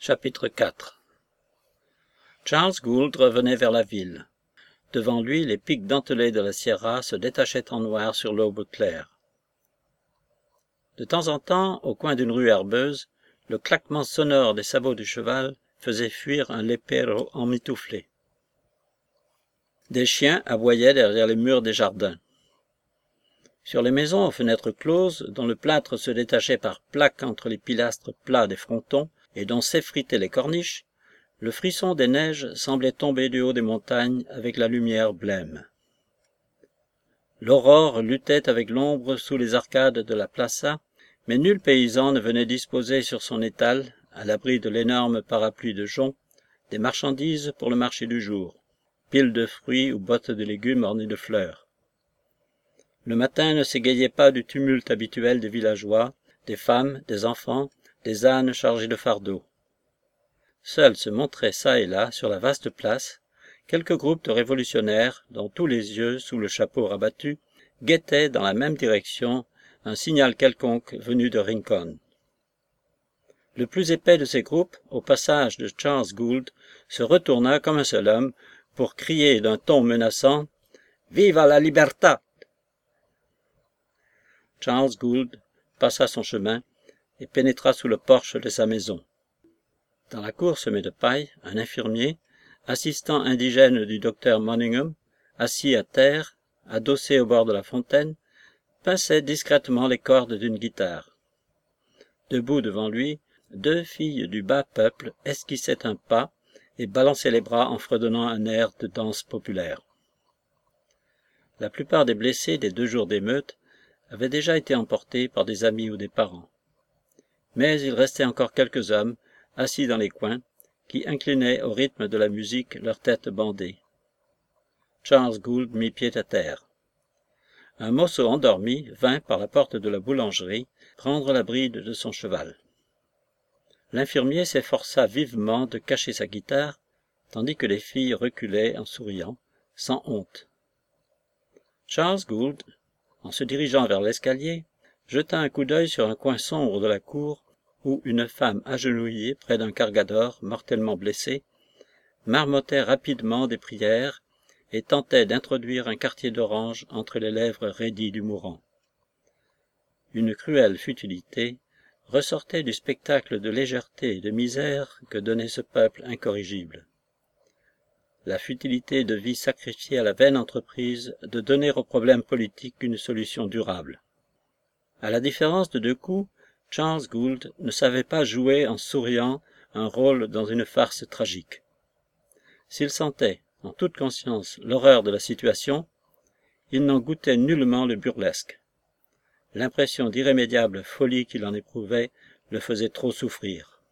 Chapitre 4 Charles Gould revenait vers la ville. Devant lui, les pics dentelés de la Sierra se détachaient en noir sur l'aube claire. De temps en temps, au coin d'une rue herbeuse, le claquement sonore des sabots du cheval faisait fuir un lépero emmitouflé. Des chiens aboyaient derrière les murs des jardins. Sur les maisons aux fenêtres closes, dont le plâtre se détachait par plaques entre les pilastres plats des frontons et dont s'effritaient les corniches, le frisson des neiges semblait tomber du haut des montagnes avec la lumière blême. L'aurore luttait avec l'ombre sous les arcades de la plaza, mais nul paysan ne venait disposer sur son étal, à l'abri de l'énorme parapluie de jonc, des marchandises pour le marché du jour, piles de fruits ou bottes de légumes ornées de fleurs. Le matin ne s'égayait pas du tumulte habituel des villageois, des femmes, des enfants, des ânes chargés de fardeaux. Seuls se montraient çà et là, sur la vaste place, quelques groupes de révolutionnaires dont tous les yeux, sous le chapeau rabattu, guettaient dans la même direction un signal quelconque venu de Rincon. Le plus épais de ces groupes, au passage de Charles Gould, se retourna comme un seul homme pour crier d'un ton menaçant « Viva la libertà !» Charles Gould passa son chemin et pénétra sous le porche de sa maison. Dans la cour semée de paille, un infirmier, assistant indigène du docteur Monningham, assis à terre, adossé au bord de la fontaine, pinçait discrètement les cordes d'une guitare. Debout devant lui, deux filles du bas peuple esquissaient un pas et balançaient les bras en fredonnant un air de danse populaire. La plupart des blessés des 2 jours d'émeute avaient déjà été emportés par des amis ou des parents. Mais il restait encore quelques hommes, assis dans les coins, qui inclinaient au rythme de la musique leurs têtes bandées. Charles Gould mit pied à terre. Un mosso endormi vint par la porte de la boulangerie prendre la bride de son cheval. L'infirmier s'efforça vivement de cacher sa guitare, tandis que les filles reculaient en souriant, sans honte. Charles Gould, en se dirigeant vers l'escalier, jeta un coup d'œil sur un coin sombre de la cour où une femme agenouillée près d'un cargador mortellement blessé marmottait rapidement des prières et tentait d'introduire un quartier d'orange entre les lèvres raidies du mourant. Une cruelle futilité ressortait du spectacle de légèreté et de misère que donnait ce peuple incorrigible. La futilité de vie sacrifiée à la vaine entreprise de donner au problème politique une solution durable. À la différence de Decoux, Charles Gould ne savait pas jouer en souriant un rôle dans une farce tragique. S'il sentait, en toute conscience, l'horreur de la situation, il n'en goûtait nullement le burlesque. L'impression d'irrémédiable folie qu'il en éprouvait le faisait trop souffrir.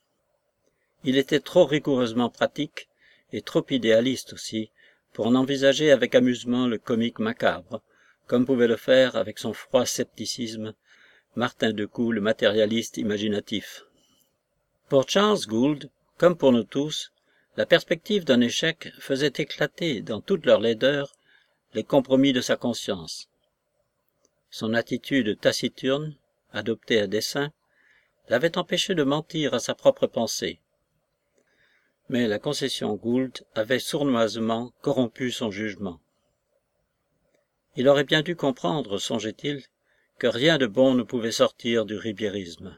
Il était trop rigoureusement pratique et trop idéaliste aussi pour en envisager avec amusement le comique macabre, comme pouvait le faire avec son froid scepticisme Martin Decoux, le matérialiste imaginatif. Pour Charles Gould, comme pour nous tous, la perspective d'un échec faisait éclater dans toute leur laideur les compromis de sa conscience. Son attitude taciturne, adoptée à dessein, l'avait empêché de mentir à sa propre pensée. Mais la concession Gould avait sournoisement corrompu son jugement. Il aurait bien dû comprendre, songeait-il, que rien de bon ne pouvait sortir du ribiérisme.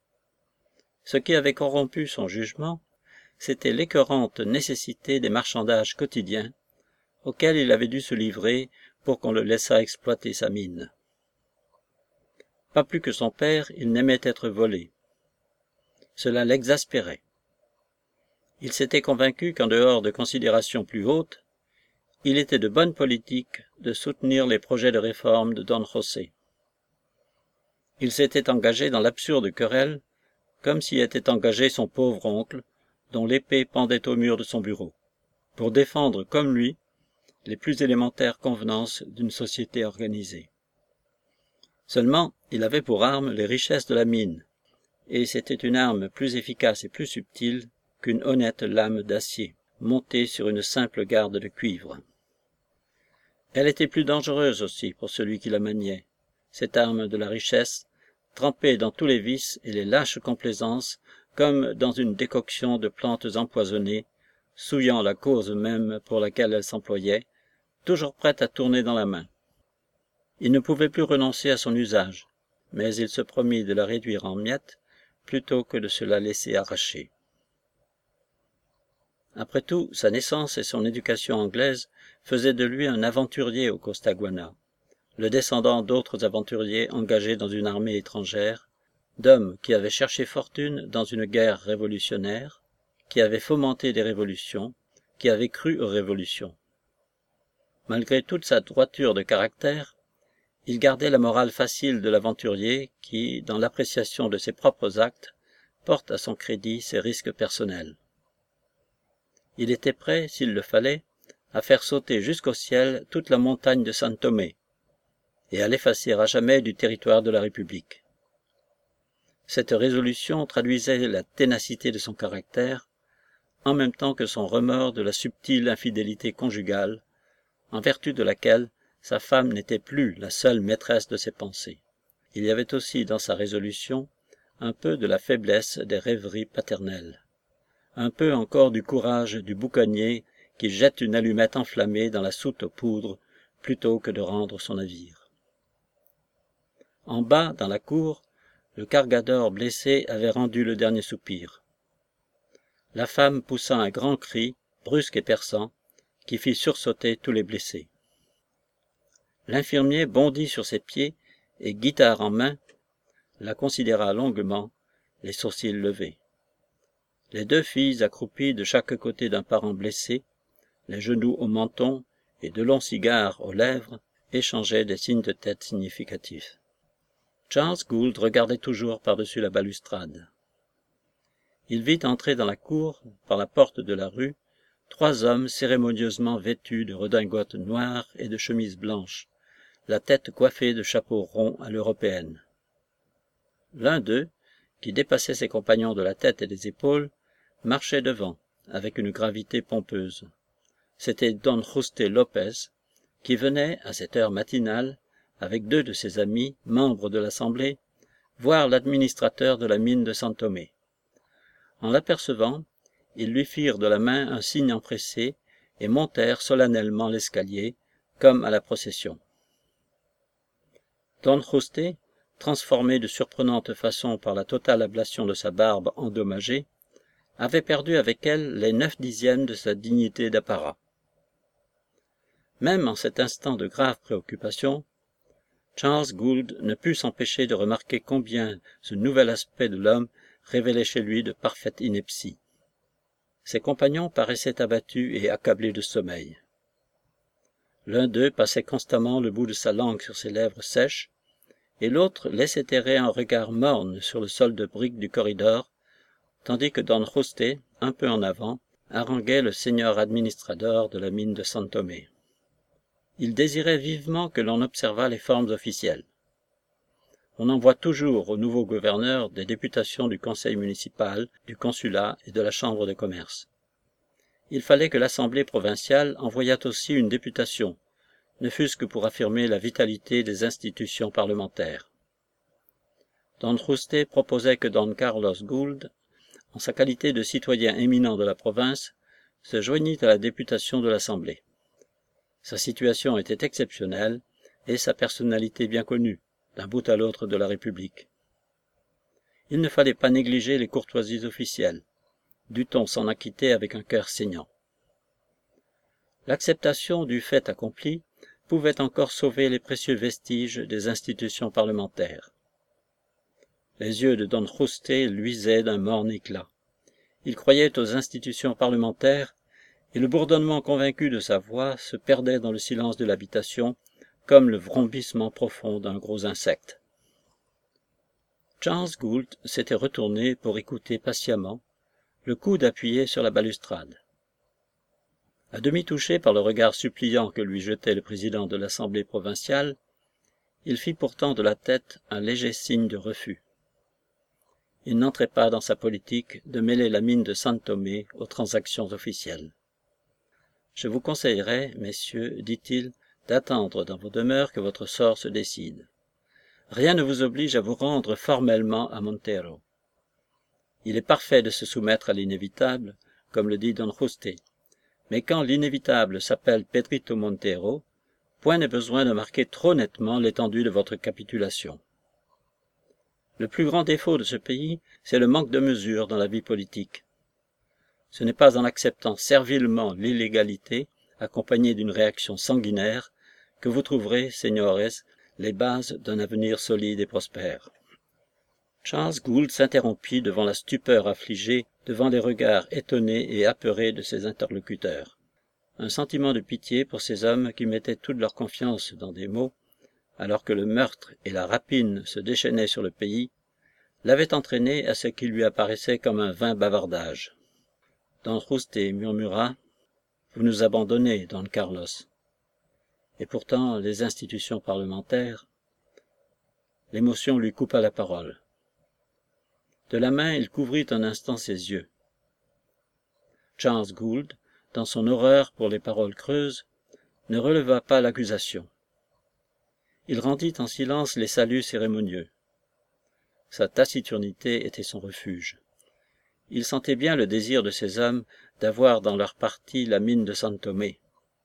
Ce qui avait corrompu son jugement, c'était l'écœurante nécessité des marchandages quotidiens auxquels il avait dû se livrer pour qu'on le laissât exploiter sa mine. Pas plus que son père, il n'aimait être volé. Cela l'exaspérait. Il s'était convaincu qu'en dehors de considérations plus hautes, il était de bonne politique de soutenir les projets de réforme de Don José. Il s'était engagé dans l'absurde querelle, comme s'y était engagé son pauvre oncle, dont l'épée pendait au mur de son bureau, pour défendre comme lui les plus élémentaires convenances d'une société organisée. Seulement, il avait pour arme les richesses de la mine, et c'était une arme plus efficace et plus subtile qu'une honnête lame d'acier, montée sur une simple garde de cuivre. Elle était plus dangereuse aussi pour celui qui la maniait, cette arme de la richesse, trempée dans tous les vices et les lâches complaisances comme dans une décoction de plantes empoisonnées, souillant la cause même pour laquelle elle s'employait, toujours prête à tourner dans la main. Il ne pouvait plus renoncer à son usage, mais il se promit de la réduire en miettes plutôt que de se la laisser arracher. Après tout, sa naissance et son éducation anglaise faisaient de lui un aventurier au Costaguana, le descendant d'autres aventuriers engagés dans une armée étrangère, d'hommes qui avaient cherché fortune dans une guerre révolutionnaire, qui avaient fomenté des révolutions, qui avaient cru aux révolutions. Malgré toute sa droiture de caractère, il gardait la morale facile de l'aventurier qui, dans l'appréciation de ses propres actes, porte à son crédit ses risques personnels. Il était prêt, s'il le fallait, à faire sauter jusqu'au ciel toute la montagne de San Tomé, et à l'effacer à jamais du territoire de la République. Cette résolution traduisait la ténacité de son caractère, en même temps que son remords de la subtile infidélité conjugale, en vertu de laquelle sa femme n'était plus la seule maîtresse de ses pensées. Il y avait aussi dans sa résolution un peu de la faiblesse des rêveries paternelles, un peu encore du courage du boucanier qui jette une allumette enflammée dans la soute aux poudres plutôt que de rendre son navire. En bas, dans la cour, le cargador blessé avait rendu le dernier soupir. La femme poussa un grand cri, brusque et perçant, qui fit sursauter tous les blessés. L'infirmier bondit sur ses pieds et, guitare en main, la considéra longuement, les sourcils levés. Les deux filles accroupies de chaque côté d'un parent blessé, les genoux au menton et de longs cigares aux lèvres, échangeaient des signes de tête significatifs. Charles Gould regardait toujours par-dessus la balustrade. Il vit entrer dans la cour, par la porte de la rue, 3 hommes cérémonieusement vêtus de redingotes noires et de chemises blanches, la tête coiffée de chapeaux ronds à l'européenne. L'un d'eux, qui dépassait ses compagnons de la tête et des épaules, marchait devant, avec une gravité pompeuse. C'était Don Juste Lopez, qui venait, à cette heure matinale, avec 2 de ses amis, membres de l'Assemblée, voir l'administrateur de la mine de San Tomé. En l'apercevant, ils lui firent de la main un signe empressé et montèrent solennellement l'escalier, comme à la procession. Don Juste, transformé de surprenante façon par la totale ablation de sa barbe endommagée, avait perdu avec elle les 9/10 de sa dignité d'apparat. Même en cet instant de grave préoccupation, Charles Gould ne put s'empêcher de remarquer combien ce nouvel aspect de l'homme révélait chez lui de parfaite ineptie. Ses compagnons paraissaient abattus et accablés de sommeil. L'un d'eux passait constamment le bout de sa langue sur ses lèvres sèches, et l'autre laissait errer un regard morne sur le sol de briques du corridor, tandis que Don Juste, un peu en avant, haranguait le seigneur administrador de la mine de San Tomé. Il désirait vivement que l'on observât les formes officielles. On envoie toujours au nouveau gouverneur des députations du conseil municipal, du consulat et de la chambre de commerce. Il fallait que l'assemblée provinciale envoyât aussi une députation, ne fût-ce que pour affirmer la vitalité des institutions parlementaires. Don Juste proposait que Don Carlos Gould, en sa qualité de citoyen éminent de la province, se joignît à la députation de l'Assemblée. Sa situation était exceptionnelle et sa personnalité bien connue, d'un bout à l'autre de la République. Il ne fallait pas négliger les courtoisies officielles, dut-on s'en acquitter avec un cœur saignant. L'acceptation du fait accompli pouvait encore sauver les précieux vestiges des institutions parlementaires. Les yeux de Don Juste luisaient d'un morne éclat. Il croyait aux institutions parlementaires, et le bourdonnement convaincu de sa voix se perdait dans le silence de l'habitation, comme le vrombissement profond d'un gros insecte. Charles Gould s'était retourné pour écouter patiemment, le coude appuyé sur la balustrade. À demi touché par le regard suppliant que lui jetait le président de l'Assemblée provinciale, il fit pourtant de la tête un léger signe de refus. Il n'entrait pas dans sa politique de mêler la mine de San Tomé aux transactions officielles. « Je vous conseillerais, messieurs, dit-il, d'attendre dans vos demeures que votre sort se décide. Rien ne vous oblige à vous rendre formellement à Montero. Il est parfait de se soumettre à l'inévitable, comme le dit Don Juste. Mais quand l'inévitable s'appelle Pedrito Montero, point n'est besoin de marquer trop nettement l'étendue de votre capitulation. Le plus grand défaut de ce pays, c'est le manque de mesure dans la vie politique. Ce n'est pas en acceptant servilement l'illégalité, accompagnée d'une réaction sanguinaire, que vous trouverez, señores, les bases d'un avenir solide et prospère. Charles Gould s'interrompit devant la stupeur affligée, devant les regards étonnés et apeurés de ses interlocuteurs. Un sentiment de pitié pour ces hommes qui mettaient toute leur confiance dans des mots, alors que le meurtre et la rapine se déchaînaient sur le pays, l'avait entraîné à ce qui lui apparaissait comme un vain bavardage. Don Juste murmura « Vous nous abandonnez, Don Carlos. » Et pourtant, les institutions parlementaires... L'émotion lui coupa la parole. De la main, il couvrit un instant ses yeux. Charles Gould, dans son horreur pour les paroles creuses, ne releva pas l'accusation. Il rendit en silence les saluts cérémonieux. Sa taciturnité était son refuge. Il sentait bien le désir de ces hommes d'avoir dans leur parti la mine de San Thomé.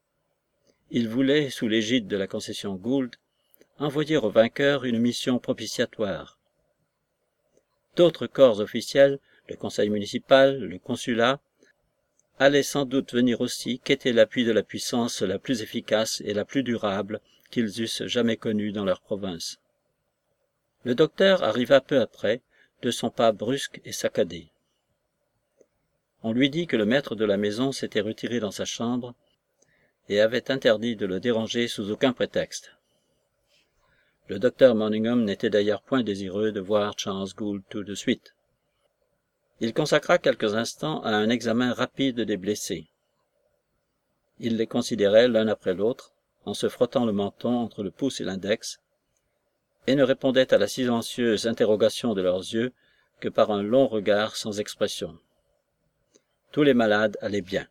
Il voulait, sous l'égide de la concession Gould, envoyer aux vainqueurs une mission propitiatoire. D'autres corps officiels, le conseil municipal, le consulat, allaient sans doute venir aussi quêter l'appui de la puissance la plus efficace et la plus durable qu'ils eussent jamais connue dans leur province. Le docteur arriva peu après, de son pas brusque et saccadé. On lui dit que le maître de la maison s'était retiré dans sa chambre et avait interdit de le déranger sous aucun prétexte. Le docteur Moningham n'était d'ailleurs point désireux de voir Charles Gould tout de suite. Il consacra quelques instants à un examen rapide des blessés. Il les considérait l'un après l'autre, en se frottant le menton entre le pouce et l'index, et ne répondait à la silencieuse interrogation de leurs yeux que par un long regard sans expression. Tous les malades allaient bien.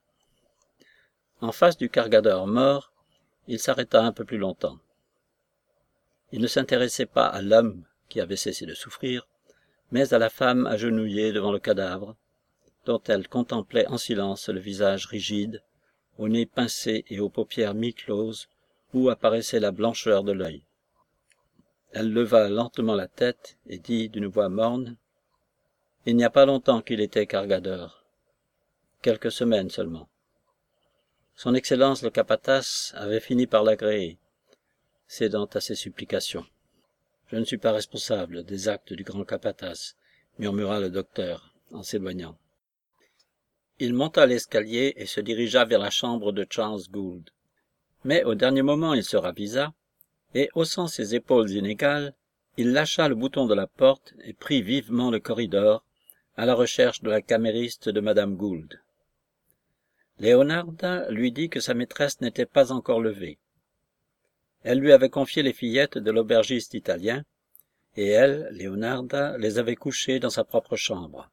En face du cargador mort, il s'arrêta un peu plus longtemps. Il ne s'intéressait pas à l'homme qui avait cessé de souffrir, mais à la femme agenouillée devant le cadavre, dont elle contemplait en silence le visage rigide, au nez pincé et aux paupières mi-closes, où apparaissait la blancheur de l'œil. Elle leva lentement la tête et dit d'une voix morne, « Il n'y a pas longtemps qu'il était cargador, quelques semaines seulement. Son Excellence le capatace avait fini par l'agréer, cédant à ses supplications. « Je ne suis pas responsable des actes du grand capatace, » murmura le docteur, en s'éloignant. Il monta l'escalier et se dirigea vers la chambre de Charles Gould. Mais au dernier moment il se ravisa, et, haussant ses épaules inégales, il lâcha le bouton de la porte et prit vivement le corridor, à la recherche de la camériste de madame Gould. Leonarda lui dit que sa maîtresse n'était pas encore levée. Elle lui avait confié les fillettes de l'aubergiste italien, et elle, Leonarda, les avait couchées dans sa propre chambre.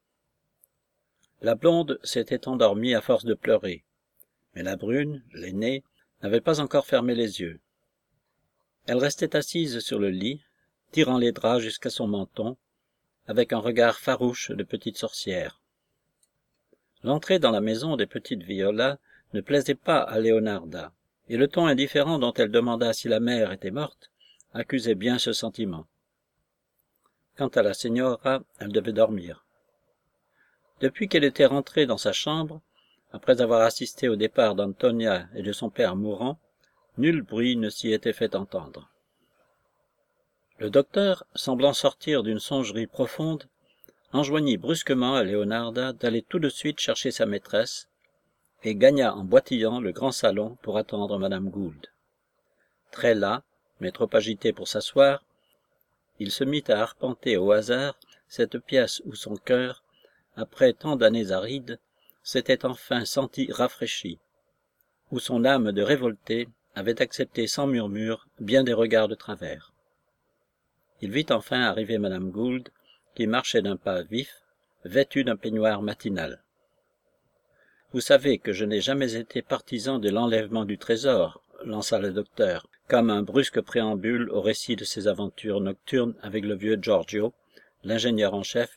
La blonde s'était endormie à force de pleurer, mais la brune, l'aînée, n'avait pas encore fermé les yeux. Elle restait assise sur le lit, tirant les draps jusqu'à son menton, avec un regard farouche de petite sorcière. L'entrée dans la maison des petites Viola ne plaisait pas à Leonarda, et le ton indifférent dont elle demanda si la mère était morte accusait bien ce sentiment. Quant à la señora, elle devait dormir. Depuis qu'elle était rentrée dans sa chambre, après avoir assisté au départ d'Antonia et de son père mourant, nul bruit ne s'y était fait entendre. Le docteur, semblant sortir d'une songerie profonde, enjoignit brusquement à Leonarda d'aller tout de suite chercher sa maîtresse, et gagna en boitillant le grand salon pour attendre madame Gould. Très las, mais trop agité pour s'asseoir, il se mit à arpenter au hasard cette pièce où son cœur, après tant d'années arides, s'était enfin senti rafraîchi, où son âme de révolté avait accepté sans murmure bien des regards de travers. Il vit enfin arriver madame Gould, qui marchait d'un pas vif, vêtue d'un peignoir matinal. « Vous savez que je n'ai jamais été partisan de l'enlèvement du trésor, » lança le docteur, comme un brusque préambule au récit de ses aventures nocturnes avec le vieux Giorgio, l'ingénieur en chef,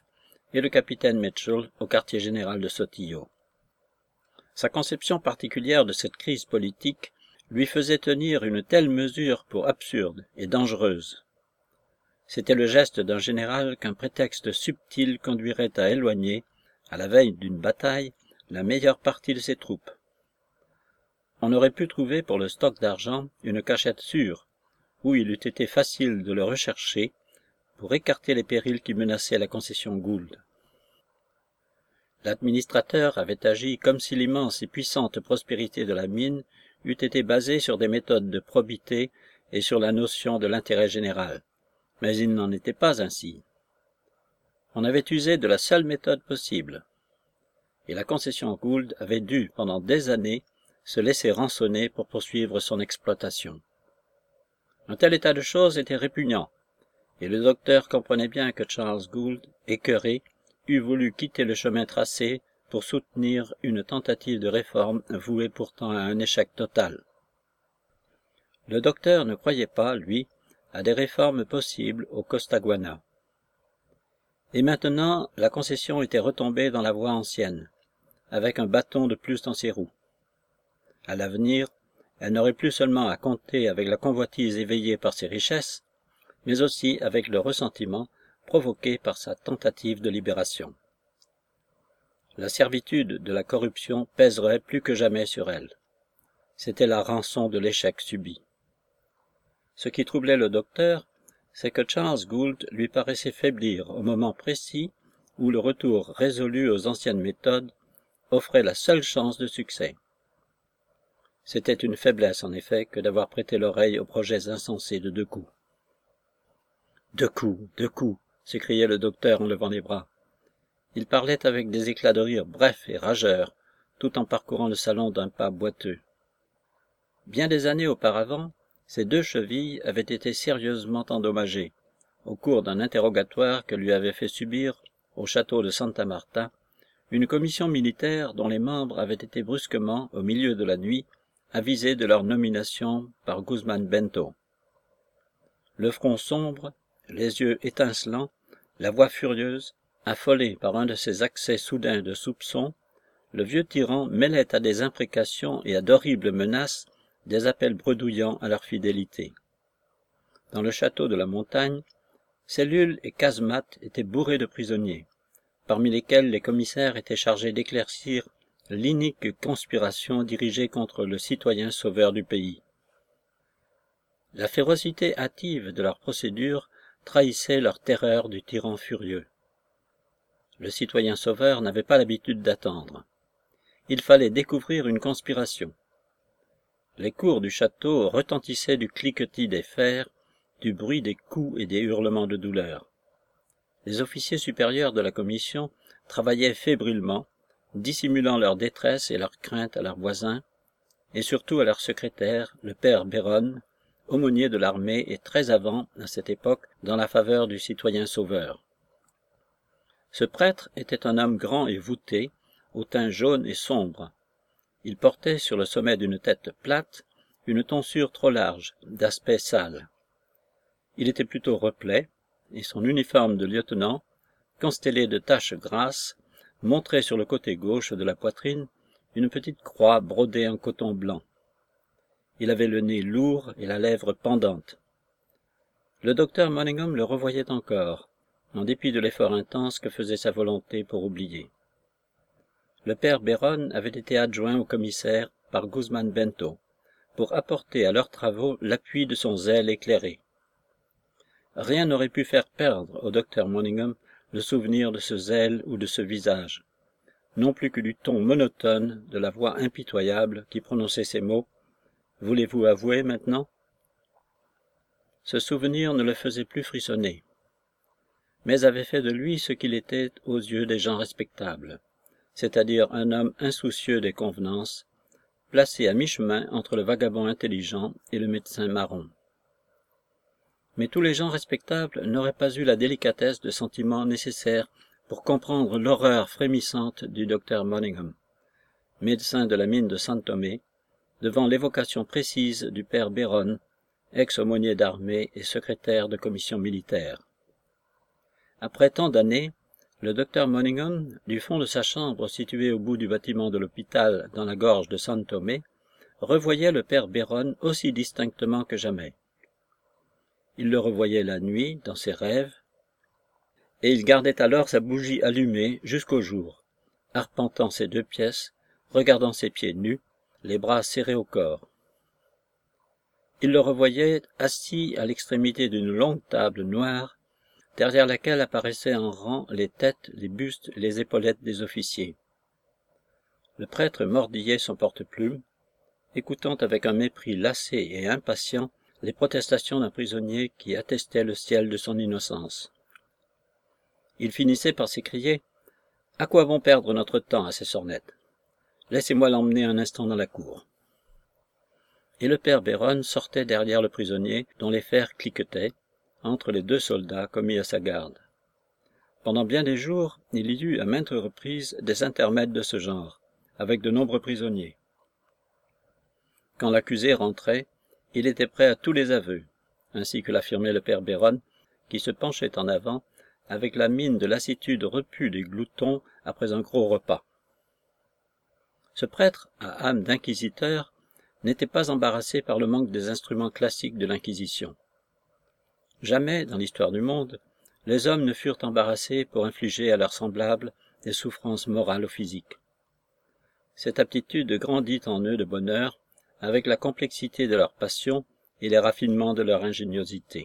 et le capitaine Mitchell au quartier général de Sotillo. Sa conception particulière de cette crise politique lui faisait tenir une telle mesure pour absurde et dangereuse. C'était le geste d'un général qu'un prétexte subtil conduirait à éloigner, à la veille d'une bataille, la meilleure partie de ses troupes. On aurait pu trouver pour le stock d'argent une cachette sûre, où il eût été facile de le rechercher pour écarter les périls qui menaçaient la concession Gould. L'administrateur avait agi comme si l'immense et puissante prospérité de la mine eût été basée sur des méthodes de probité et sur la notion de l'intérêt général. Mais il n'en était pas ainsi. On avait usé de la seule méthode possible, et la concession Gould avait dû, pendant des années, se laisser rançonner pour poursuivre son exploitation. Un tel état de choses était répugnant, et le docteur comprenait bien que Charles Gould, écœuré, eût voulu quitter le chemin tracé pour soutenir une tentative de réforme vouée pourtant à un échec total. Le docteur ne croyait pas, lui, à des réformes possibles au Costaguana. Et maintenant, la concession était retombée dans la voie ancienne, avec un bâton de plus dans ses roues. À l'avenir, elle n'aurait plus seulement à compter avec la convoitise éveillée par ses richesses, mais aussi avec le ressentiment provoqué par sa tentative de libération. La servitude de la corruption pèserait plus que jamais sur elle. C'était la rançon de l'échec subi. Ce qui troublait le docteur, c'est que Charles Gould lui paraissait faiblir au moment précis où le retour résolu aux anciennes méthodes offrait la seule chance de succès. C'était une faiblesse, en effet, que d'avoir prêté l'oreille aux projets insensés de Decoux. Decoux, s'écriait le docteur en levant les bras. Il parlait avec des éclats de rire brefs et rageurs, tout en parcourant le salon d'un pas boiteux. Bien des années auparavant, ses deux chevilles avaient été sérieusement endommagées, au cours d'un interrogatoire que lui avait fait subir, au château de Santa Marta, une commission militaire dont les membres avaient été brusquement, au milieu de la nuit, avisés de leur nomination par Guzman Bento. Le front sombre, les yeux étincelants, la voix furieuse, affolé par un de ces accès soudains de soupçon, le vieux tyran mêlait à des imprécations et à d'horribles menaces des appels bredouillants à leur fidélité. Dans le château de la montagne, cellules et casemates étaient bourrés de prisonniers, parmi lesquels les commissaires étaient chargés d'éclaircir l'inique conspiration dirigée contre le citoyen sauveur du pays. La férocité hâtive de leur procédure trahissait leur terreur du tyran furieux. Le citoyen sauveur n'avait pas l'habitude d'attendre. Il fallait découvrir une conspiration. Les cours du château retentissaient du cliquetis des fers, du bruit des coups et des hurlements de douleur. Les officiers supérieurs de la commission travaillaient fébrilement, dissimulant leur détresse et leur crainte à leurs voisins, et surtout à leur secrétaire, le père Béronne, aumônier de l'armée et très avant, à cette époque, dans la faveur du citoyen sauveur. Ce prêtre était un homme grand et voûté, au teint jaune et sombre. Il portait sur le sommet d'une tête plate une tonsure trop large, d'aspect sale. Il était plutôt replet, et son uniforme de lieutenant, constellé de taches grasses, montrait sur le côté gauche de la poitrine une petite croix brodée en coton blanc. Il avait le nez lourd et la lèvre pendante. Le docteur Monningham le revoyait encore, en dépit de l'effort intense que faisait sa volonté pour oublier. Le père Béronne avait été adjoint au commissaire par Guzman Bento, pour apporter à leurs travaux l'appui de son zèle éclairé. Rien n'aurait pu faire perdre au docteur Monningham le souvenir de ce zèle ou de ce visage, non plus que du ton monotone de la voix impitoyable qui prononçait ces mots. « Voulez-vous avouer maintenant ?» Ce souvenir ne le faisait plus frissonner, mais avait fait de lui ce qu'il était aux yeux des gens respectables, c'est-à-dire un homme insoucieux des convenances, placé à mi-chemin entre le vagabond intelligent et le médecin marron. Mais tous les gens respectables n'auraient pas eu la délicatesse de sentiment nécessaire pour comprendre l'horreur frémissante du docteur Monningham, médecin de la mine de San Thomé, devant l'évocation précise du père Béronne, ex-aumônier d'armée et secrétaire de commission militaire. Après tant d'années, Le docteur Monningham, du fond de sa chambre située au bout du bâtiment de l'hôpital dans la gorge de San Thomé, revoyait le père Béron aussi distinctement que jamais. Il le revoyait la nuit, dans ses rêves, et il gardait alors sa bougie allumée jusqu'au jour, arpentant ses 2 pièces, regardant ses pieds nus, les bras serrés au corps. Il le revoyait assis à l'extrémité d'une longue table noire, derrière laquelle apparaissaient en rang les têtes, les bustes et les épaulettes des officiers. Le prêtre mordillait son porte-plume, écoutant avec un mépris lassé et impatient les protestations d'un prisonnier qui attestait le ciel de son innocence. Il finissait par s'écrier « À quoi bon perdre notre temps à ces sornettes? Laissez-moi l'emmener un instant dans la cour. » Et le père Béron sortait derrière le prisonnier dont les fers cliquetaient, entre les 2 soldats commis à sa garde. Pendant bien des jours, il y eut à maintes reprises des intermèdes de ce genre, avec de nombreux prisonniers. Quand l'accusé rentrait, il était prêt à tous les aveux, ainsi que l'affirmait le père Béron, qui se penchait en avant avec la mine de lassitude repue des gloutons après un gros repas. Ce prêtre, à âme d'inquisiteur, n'était pas embarrassé par le manque des instruments classiques de l'Inquisition. Jamais, dans l'histoire du monde, les hommes ne furent embarrassés pour infliger à leurs semblables des souffrances morales ou physiques. Cette aptitude grandit en eux de bonne heure avec la complexité de leur passion et les raffinements de leur ingéniosité.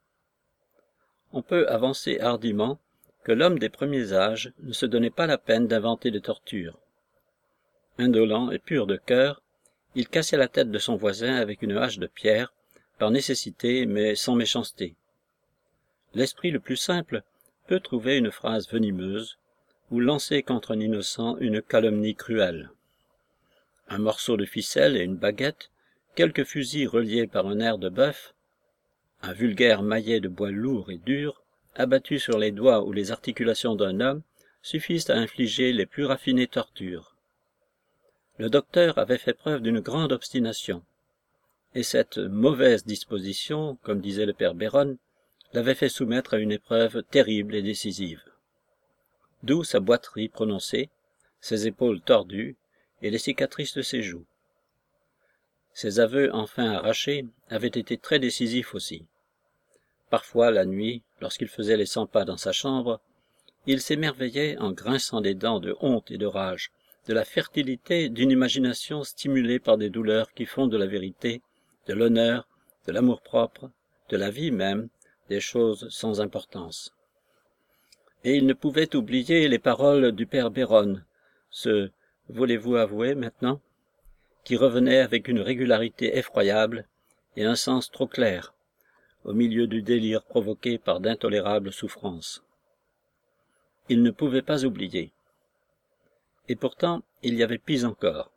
On peut avancer hardiment que l'homme des premiers âges ne se donnait pas la peine d'inventer des tortures. Indolent et pur de cœur, il cassait la tête de son voisin avec une hache de pierre, par nécessité mais sans méchanceté. L'esprit le plus simple peut trouver une phrase venimeuse ou lancer contre un innocent une calomnie cruelle. Un morceau de ficelle et une baguette, quelques fusils reliés par un air de bœuf, un vulgaire maillet de bois lourd et dur, abattu sur les doigts ou les articulations d'un homme, suffisent à infliger les plus raffinées tortures. Le docteur avait fait preuve d'une grande obstination, et cette mauvaise disposition, comme disait le père Béron, l'avait fait soumettre à une épreuve terrible et décisive. D'où sa boiterie prononcée, ses épaules tordues et les cicatrices de ses joues. Ses aveux enfin arrachés avaient été très décisifs aussi. Parfois, la nuit, lorsqu'il faisait les 100 pas dans sa chambre, il s'émerveillait en grinçant des dents de honte et de rage, de la fertilité d'une imagination stimulée par des douleurs qui font de la vérité, de l'honneur, de l'amour-propre, de la vie même, des choses sans importance. Et il ne pouvait oublier les paroles du père Béron, ce « voulez-vous avouer maintenant ?» qui revenait avec une régularité effroyable et un sens trop clair, au milieu du délire provoqué par d'intolérables souffrances. Il ne pouvait pas oublier. Et pourtant, il y avait pis encore.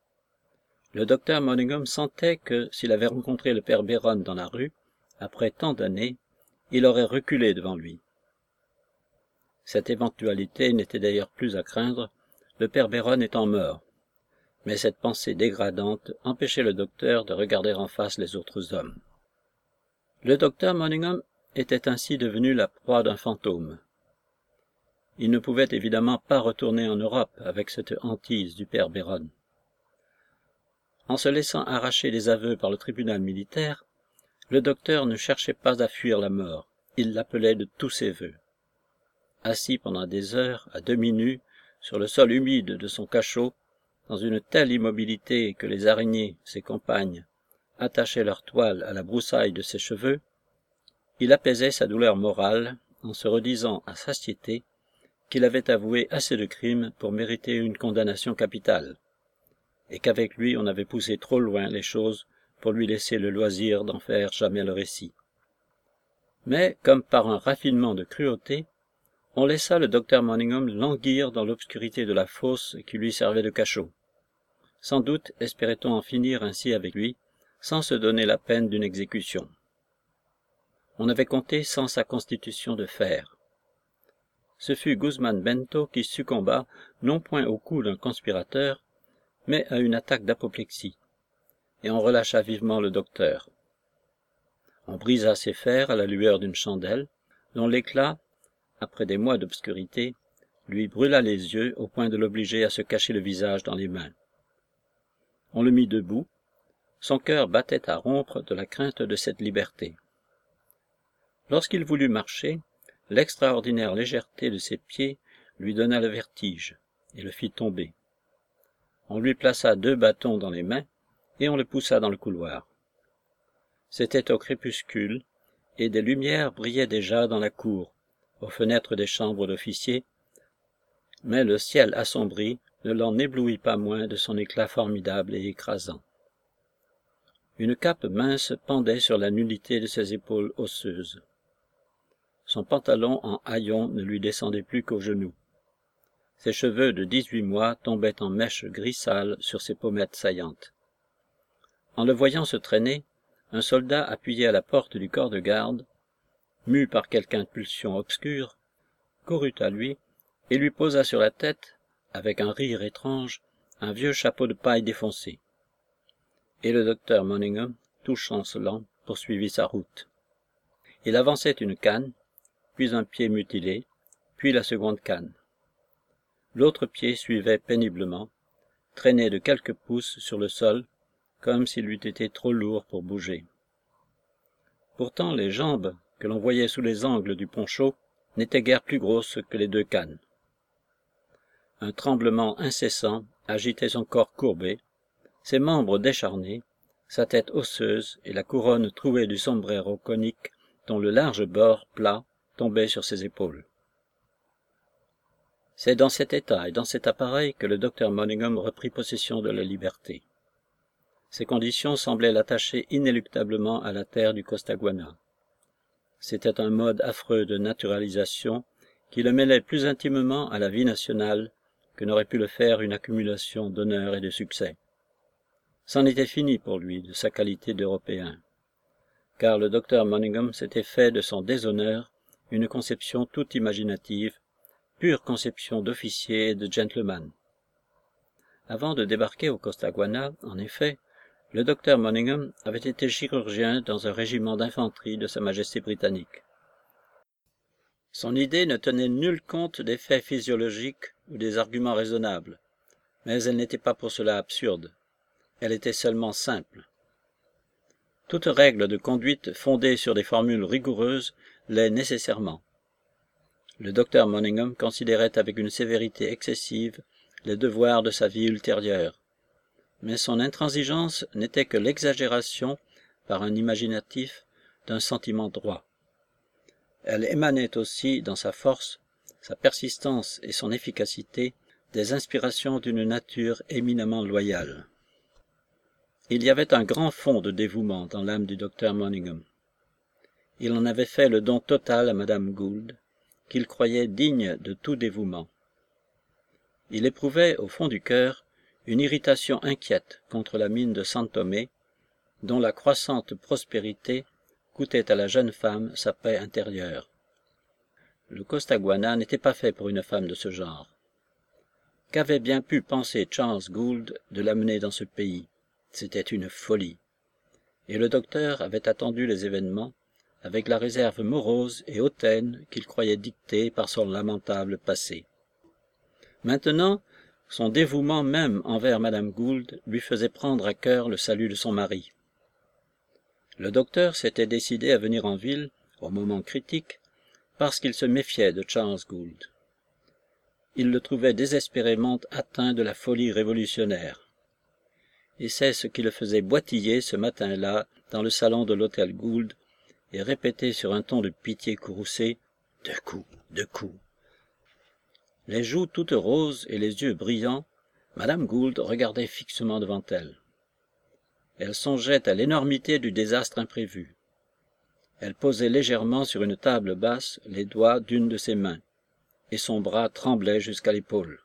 Le docteur Monningham sentait que, s'il avait rencontré le père Béron dans la rue, après tant d'années, il aurait reculé devant lui. Cette éventualité n'était d'ailleurs plus à craindre, le père Béron étant mort. Mais cette pensée dégradante empêchait le docteur de regarder en face les autres hommes. Le docteur Monningham était ainsi devenu la proie d'un fantôme. Il ne pouvait évidemment pas retourner en Europe avec cette hantise du père Béron. En se laissant arracher les aveux par le tribunal militaire, le docteur ne cherchait pas à fuir la mort, il l'appelait de tous ses vœux. Assis pendant des heures, à demi nu, sur le sol humide de son cachot, dans une telle immobilité que les araignées, ses compagnes, attachaient leur toile à la broussaille de ses cheveux, il apaisait sa douleur morale en se redisant à satiété qu'il avait avoué assez de crimes pour mériter une condamnation capitale, et qu'avec lui on avait poussé trop loin les choses pour lui laisser le loisir d'en faire jamais le récit. Mais, comme par un raffinement de cruauté, on laissa le docteur Monningham languir dans l'obscurité de la fosse qui lui servait de cachot. Sans doute espérait-on en finir ainsi avec lui, sans se donner la peine d'une exécution. On avait compté sans sa constitution de fer. Ce fut Guzman Bento qui succomba non point au coup d'un conspirateur, mais à une attaque d'apoplexie, et on relâcha vivement le docteur. On brisa ses fers à la lueur d'une chandelle, dont l'éclat, après des mois d'obscurité, lui brûla les yeux au point de l'obliger à se cacher le visage dans les mains. On le mit debout. Son cœur battait à rompre de la crainte de cette liberté. Lorsqu'il voulut marcher, l'extraordinaire légèreté de ses pieds lui donna le vertige et le fit tomber. On lui plaça 2 bâtons dans les mains et on le poussa dans le couloir. C'était au crépuscule et des lumières brillaient déjà dans la cour, aux fenêtres des chambres d'officiers, mais le ciel assombri ne l'en éblouit pas moins de son éclat formidable et écrasant. Une cape mince pendait sur la nudité de ses épaules osseuses. Son pantalon en haillons ne lui descendait plus qu'aux genoux. Ses cheveux de 18 mois tombaient en mèches gris sales sur ses pommettes saillantes. En le voyant se traîner, un soldat appuyé à la porte du corps de garde, mu par quelque impulsion obscure, courut à lui et lui posa sur la tête, avec un rire étrange, un vieux chapeau de paille défoncé. Et le docteur Monningham, tout chancelant, poursuivit sa route. Il avançait une canne, puis un pied mutilé, puis la seconde canne. L'autre pied suivait péniblement, traîné de quelques pouces sur le sol, comme s'il eût été trop lourd pour bouger. Pourtant les jambes, que l'on voyait sous les angles du poncho, n'étaient guère plus grosses que les 2 cannes. Un tremblement incessant agitait son corps courbé, ses membres décharnés, sa tête osseuse et la couronne trouée du sombrero conique dont le large bord plat tombait sur ses épaules. C'est dans cet état et dans cet appareil que le docteur Monningham reprit possession de la liberté. Ces conditions semblaient l'attacher inéluctablement à la terre du Costaguana. C'était un mode affreux de naturalisation qui le mêlait plus intimement à la vie nationale que n'aurait pu le faire une accumulation d'honneurs et de succès. C'en était fini pour lui de sa qualité d'Européen, car le docteur Monningham s'était fait de son déshonneur une conception toute imaginative, pure conception d'officier et de gentleman. Avant de débarquer au Costaguana, en effet, le docteur Monningham avait été chirurgien dans un régiment d'infanterie de Sa Majesté britannique. Son idée ne tenait nul compte des faits physiologiques ou des arguments raisonnables, mais elle n'était pas pour cela absurde. Elle était seulement simple. Toute règle de conduite fondée sur des formules rigoureuses l'est nécessairement. Le docteur Monningham considérait avec une sévérité excessive les devoirs de sa vie ultérieure, mais son intransigeance n'était que l'exagération, par un imaginatif, d'un sentiment droit. Elle émanait aussi, dans sa force, sa persistance et son efficacité, des inspirations d'une nature éminemment loyale. Il y avait un grand fond de dévouement dans l'âme du docteur Monningham. Il en avait fait le don total à madame Gould, qu'il croyait digne de tout dévouement. Il éprouvait, au fond du cœur, une irritation inquiète contre la mine de San Thomé, dont la croissante prospérité coûtait à la jeune femme sa paix intérieure. Le Costaguana n'était pas fait pour une femme de ce genre. Qu'avait bien pu penser Charles Gould de l'amener dans ce pays? C'était une folie. Et le docteur avait attendu les événements avec la réserve morose et hautaine qu'il croyait dictée par son lamentable passé. Maintenant, son dévouement même envers madame Gould lui faisait prendre à cœur le salut de son mari. Le docteur s'était décidé à venir en ville, au moment critique, parce qu'il se méfiait de Charles Gould. Il le trouvait désespérément atteint de la folie révolutionnaire. Et c'est ce qui le faisait boitiller ce matin-là dans le salon de l'hôtel Gould et répéter sur un ton de pitié courroucée « 2 coups, 2 coups ». Les joues toutes roses et les yeux brillants, madame Gould regardait fixement devant elle. Elle songeait à l'énormité du désastre imprévu. Elle posait légèrement sur une table basse les doigts d'une de ses mains, et son bras tremblait jusqu'à l'épaule.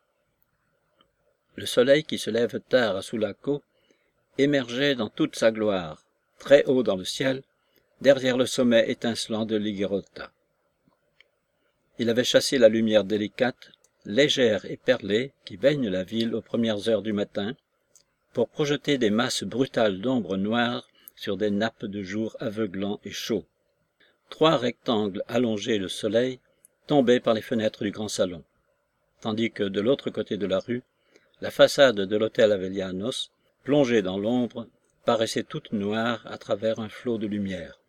Le soleil qui se lève tard à Sulaco émergeait dans toute sa gloire, très haut dans le ciel, derrière le sommet étincelant de l'Higuerota. Il avait chassé la lumière délicate, légère et perlée qui baigne la ville aux premières heures du matin, pour projeter des masses brutales d'ombre noire sur des nappes de jour aveuglants et chauds. 3 rectangles allongés de soleil tombaient par les fenêtres du grand salon. tandis que de l'autre côté de la rue, la façade de l'hôtel Avellanos, plongée dans l'ombre, paraissait toute noire à travers un flot de lumière.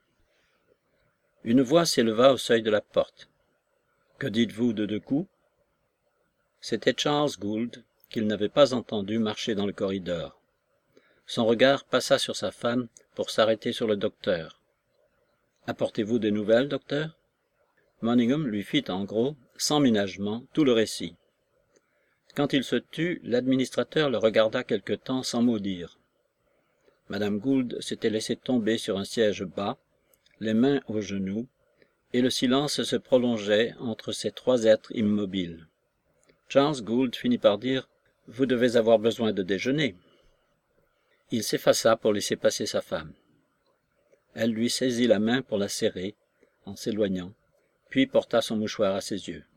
Une voix s'éleva au seuil de la porte. « Que dites-vous de Decoux » C'était Charles Gould, qu'il n'avait pas entendu marcher dans le corridor. Son regard passa sur sa femme pour s'arrêter sur le docteur. « Apportez-vous des nouvelles, docteur » Monningham lui fit en gros, sans ménagement, tout le récit. Quand il se tut, l'administrateur le regarda quelque temps sans mot dire. Madame Gould s'était laissée tomber sur un siège bas, les mains aux genoux, et le silence se prolongeait entre ces trois êtres immobiles. Charles Gould finit par dire « Vous devez avoir besoin de déjeuner ». Il s'effaça pour laisser passer sa femme. Elle lui saisit la main pour la serrer, en s'éloignant, puis porta son mouchoir à ses yeux.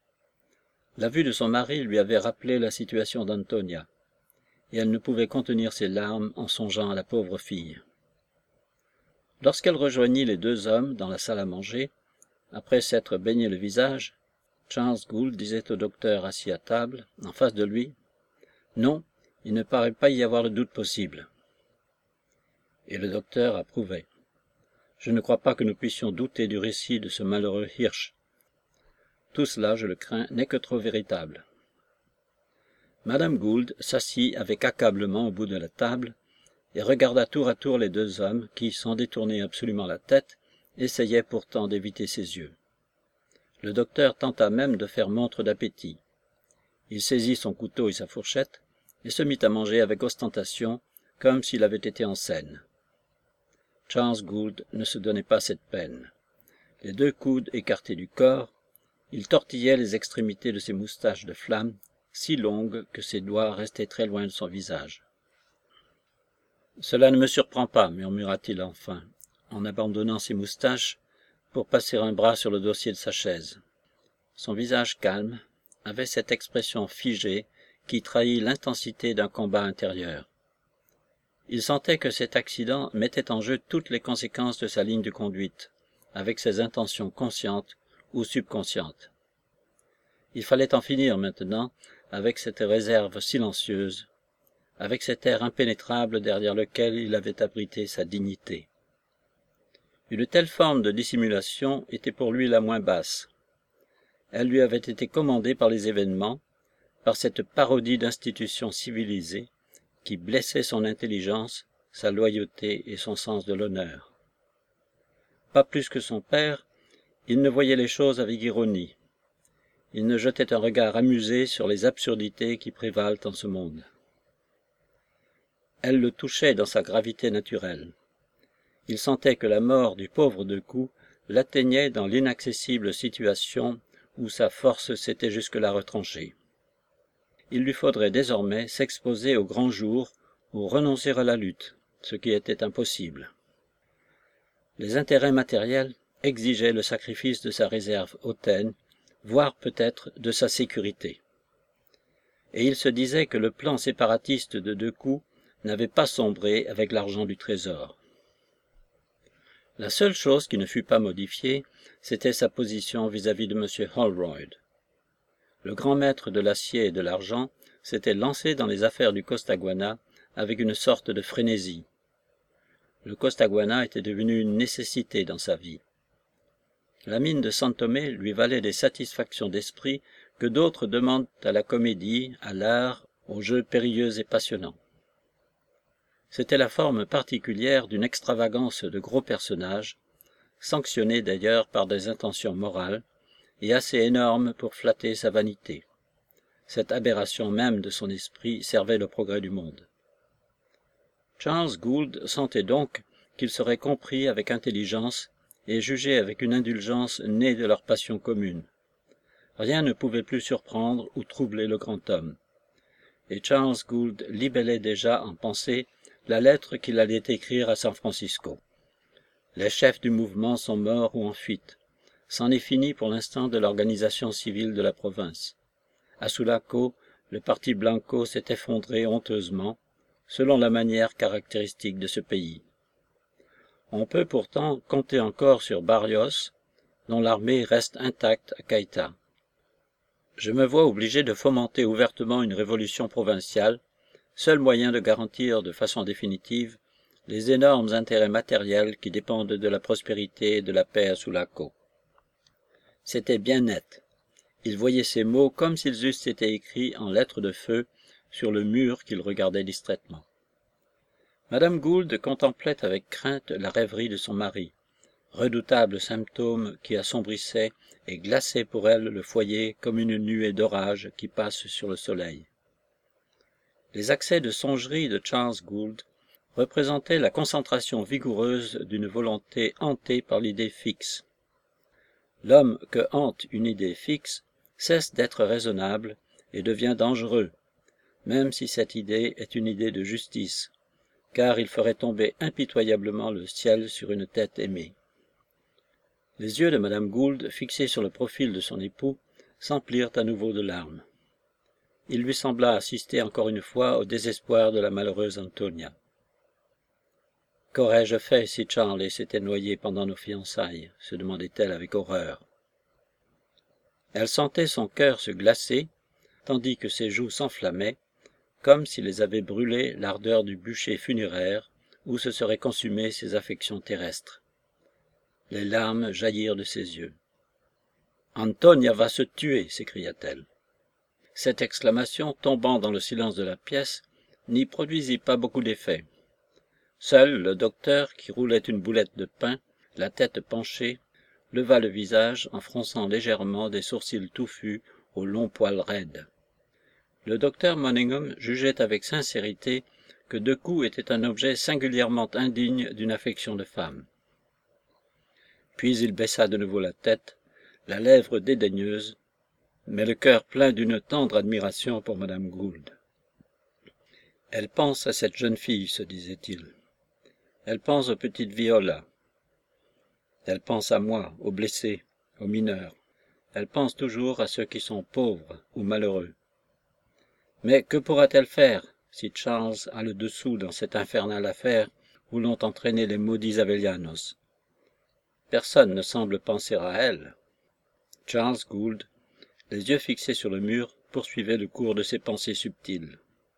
La vue de son mari lui avait rappelé la situation d'Antonia, et elle ne pouvait contenir ses larmes en songeant à la pauvre fille. Lorsqu'elle rejoignit les deux hommes dans la salle à manger, après s'être baigné le visage, Charles Gould disait au docteur assis à table, en face de lui, « Non, il ne paraît pas y avoir de doute possible. » Et le docteur approuvait. « Je ne crois pas que nous puissions douter du récit de ce malheureux Hirsch. Tout cela, je le crains, n'est que trop véritable. » Madame Gould s'assit avec accablement au bout de la table et regarda tour à tour les deux hommes qui, sans détourner absolument la tête, essayaient pourtant d'éviter ses yeux. Le docteur tenta même de faire montre d'appétit. Il saisit son couteau et sa fourchette et se mit à manger avec ostentation, comme s'il avait été en scène. Charles Gould ne se donnait pas cette peine. Les deux coudes écartés du corps, il tortillait les extrémités de ses moustaches de flamme, si longues que ses doigts restaient très loin de son visage. « Cela ne me surprend pas, murmura-t-il enfin, en abandonnant ses moustaches pour passer un bras sur le dossier de sa chaise. Son visage calme avait cette expression figée qui trahit l'intensité d'un combat intérieur. Il sentait que cet accident mettait en jeu toutes les conséquences de sa ligne de conduite, avec ses intentions conscientes ou subconscientes. Il fallait en finir maintenant avec cette réserve silencieuse, avec cet air impénétrable derrière lequel il avait abrité sa dignité. Une telle forme de dissimulation était pour lui la moins basse. Elle lui avait été commandée par les événements, par cette parodie d'institution civilisée qui blessait son intelligence, sa loyauté et son sens de l'honneur. Pas plus que son père, il ne voyait les choses avec ironie. Il ne jetait un regard amusé sur les absurdités qui prévalent en ce monde. Elle le touchait dans sa gravité naturelle. Il sentait que la mort du pauvre Decoux l'atteignait dans l'inaccessible situation où sa force s'était jusque-là retranchée. Il lui faudrait désormais s'exposer au grand jour ou renoncer à la lutte, ce qui était impossible. Les intérêts matériels exigeaient le sacrifice de sa réserve hautaine, voire peut-être de sa sécurité. Et il se disait que le plan séparatiste de Decoux n'avait pas sombré avec l'argent du trésor. La seule chose qui ne fut pas modifiée, c'était sa position vis-à-vis de M. Holroyd. Le grand maître de l'acier et de l'argent s'était lancé dans les affaires du Costaguana avec une sorte de frénésie. Le Costaguana était devenu une nécessité dans sa vie. La mine de San Thomé lui valait des satisfactions d'esprit que d'autres demandent à la comédie, à l'art, aux jeux périlleux et passionnants. C'était la forme particulière d'une extravagance de gros personnages, sanctionnée d'ailleurs par des intentions morales, et assez énorme pour flatter sa vanité. Cette aberration même de son esprit servait le progrès du monde. Charles Gould sentait donc qu'il serait compris avec intelligence et jugé avec une indulgence née de leur passion commune. Rien ne pouvait plus surprendre ou troubler le grand homme. Et Charles Gould libellait déjà en pensée la lettre qu'il allait écrire à San Francisco. Les chefs du mouvement sont morts ou en fuite. C'en est fini pour l'instant de l'organisation civile de la province. À Sulaco, le parti Blanco s'est effondré honteusement, selon la manière caractéristique de ce pays. On peut pourtant compter encore sur Barrios, dont l'armée reste intacte à Caïta. Je me vois obligé de fomenter ouvertement une révolution provinciale, seul moyen de garantir de façon définitive les énormes intérêts matériels qui dépendent de la prospérité et de la paix à Sulaco. C'était bien net. Il voyait ces mots comme s'ils eussent été écrits en lettres de feu sur le mur qu'il regardait distraitement. Madame Gould contemplait avec crainte la rêverie de son mari, redoutable symptôme qui assombrissait et glaçait pour elle le foyer comme une nuée d'orage qui passe sur le soleil. Les accès de songerie de Charles Gould représentaient la concentration vigoureuse d'une volonté hantée par l'idée fixe. L'homme que hante une idée fixe cesse d'être raisonnable et devient dangereux, même si cette idée est une idée de justice, car il ferait tomber impitoyablement le ciel sur une tête aimée. Les yeux de Madame Gould, fixés sur le profil de son époux, s'emplirent à nouveau de larmes. Il lui sembla assister encore une fois au désespoir de la malheureuse Antonia. « Qu'aurais-je fait si Charlie s'était noyé pendant nos fiançailles » se demandait-elle avec horreur. Elle sentait son cœur se glacer, tandis que ses joues s'enflammaient, comme si les avait brûlées l'ardeur du bûcher funéraire où se seraient consumées ses affections terrestres. Les larmes jaillirent de ses yeux. « Antonia va se tuer » s'écria-t-elle. Cette exclamation, tombant dans le silence de la pièce, n'y produisit pas beaucoup d'effet. Seul le docteur, qui roulait une boulette de pain, la tête penchée, leva le visage en fronçant légèrement des sourcils touffus aux longs poils raides. Le docteur Monningham jugeait avec sincérité que deux coups était un objet singulièrement indigne d'une affection de femme. Puis il baissa de nouveau la tête, la lèvre dédaigneuse, mais le cœur plein d'une tendre admiration pour Madame Gould. « Elle pense à cette jeune fille, se disait-il. Elle pense aux petites Viola. Elle pense à moi, aux blessés, aux mineurs. Elle pense toujours à ceux qui sont pauvres ou malheureux. Mais que pourra-t-elle faire si Charles a le dessous dans cette infernale affaire où l'ont entraîné les maudits Avellanos? Personne ne semble penser à elle. » Charles Gould, les yeux fixés sur le mur, poursuivait le cours de ses pensées subtiles.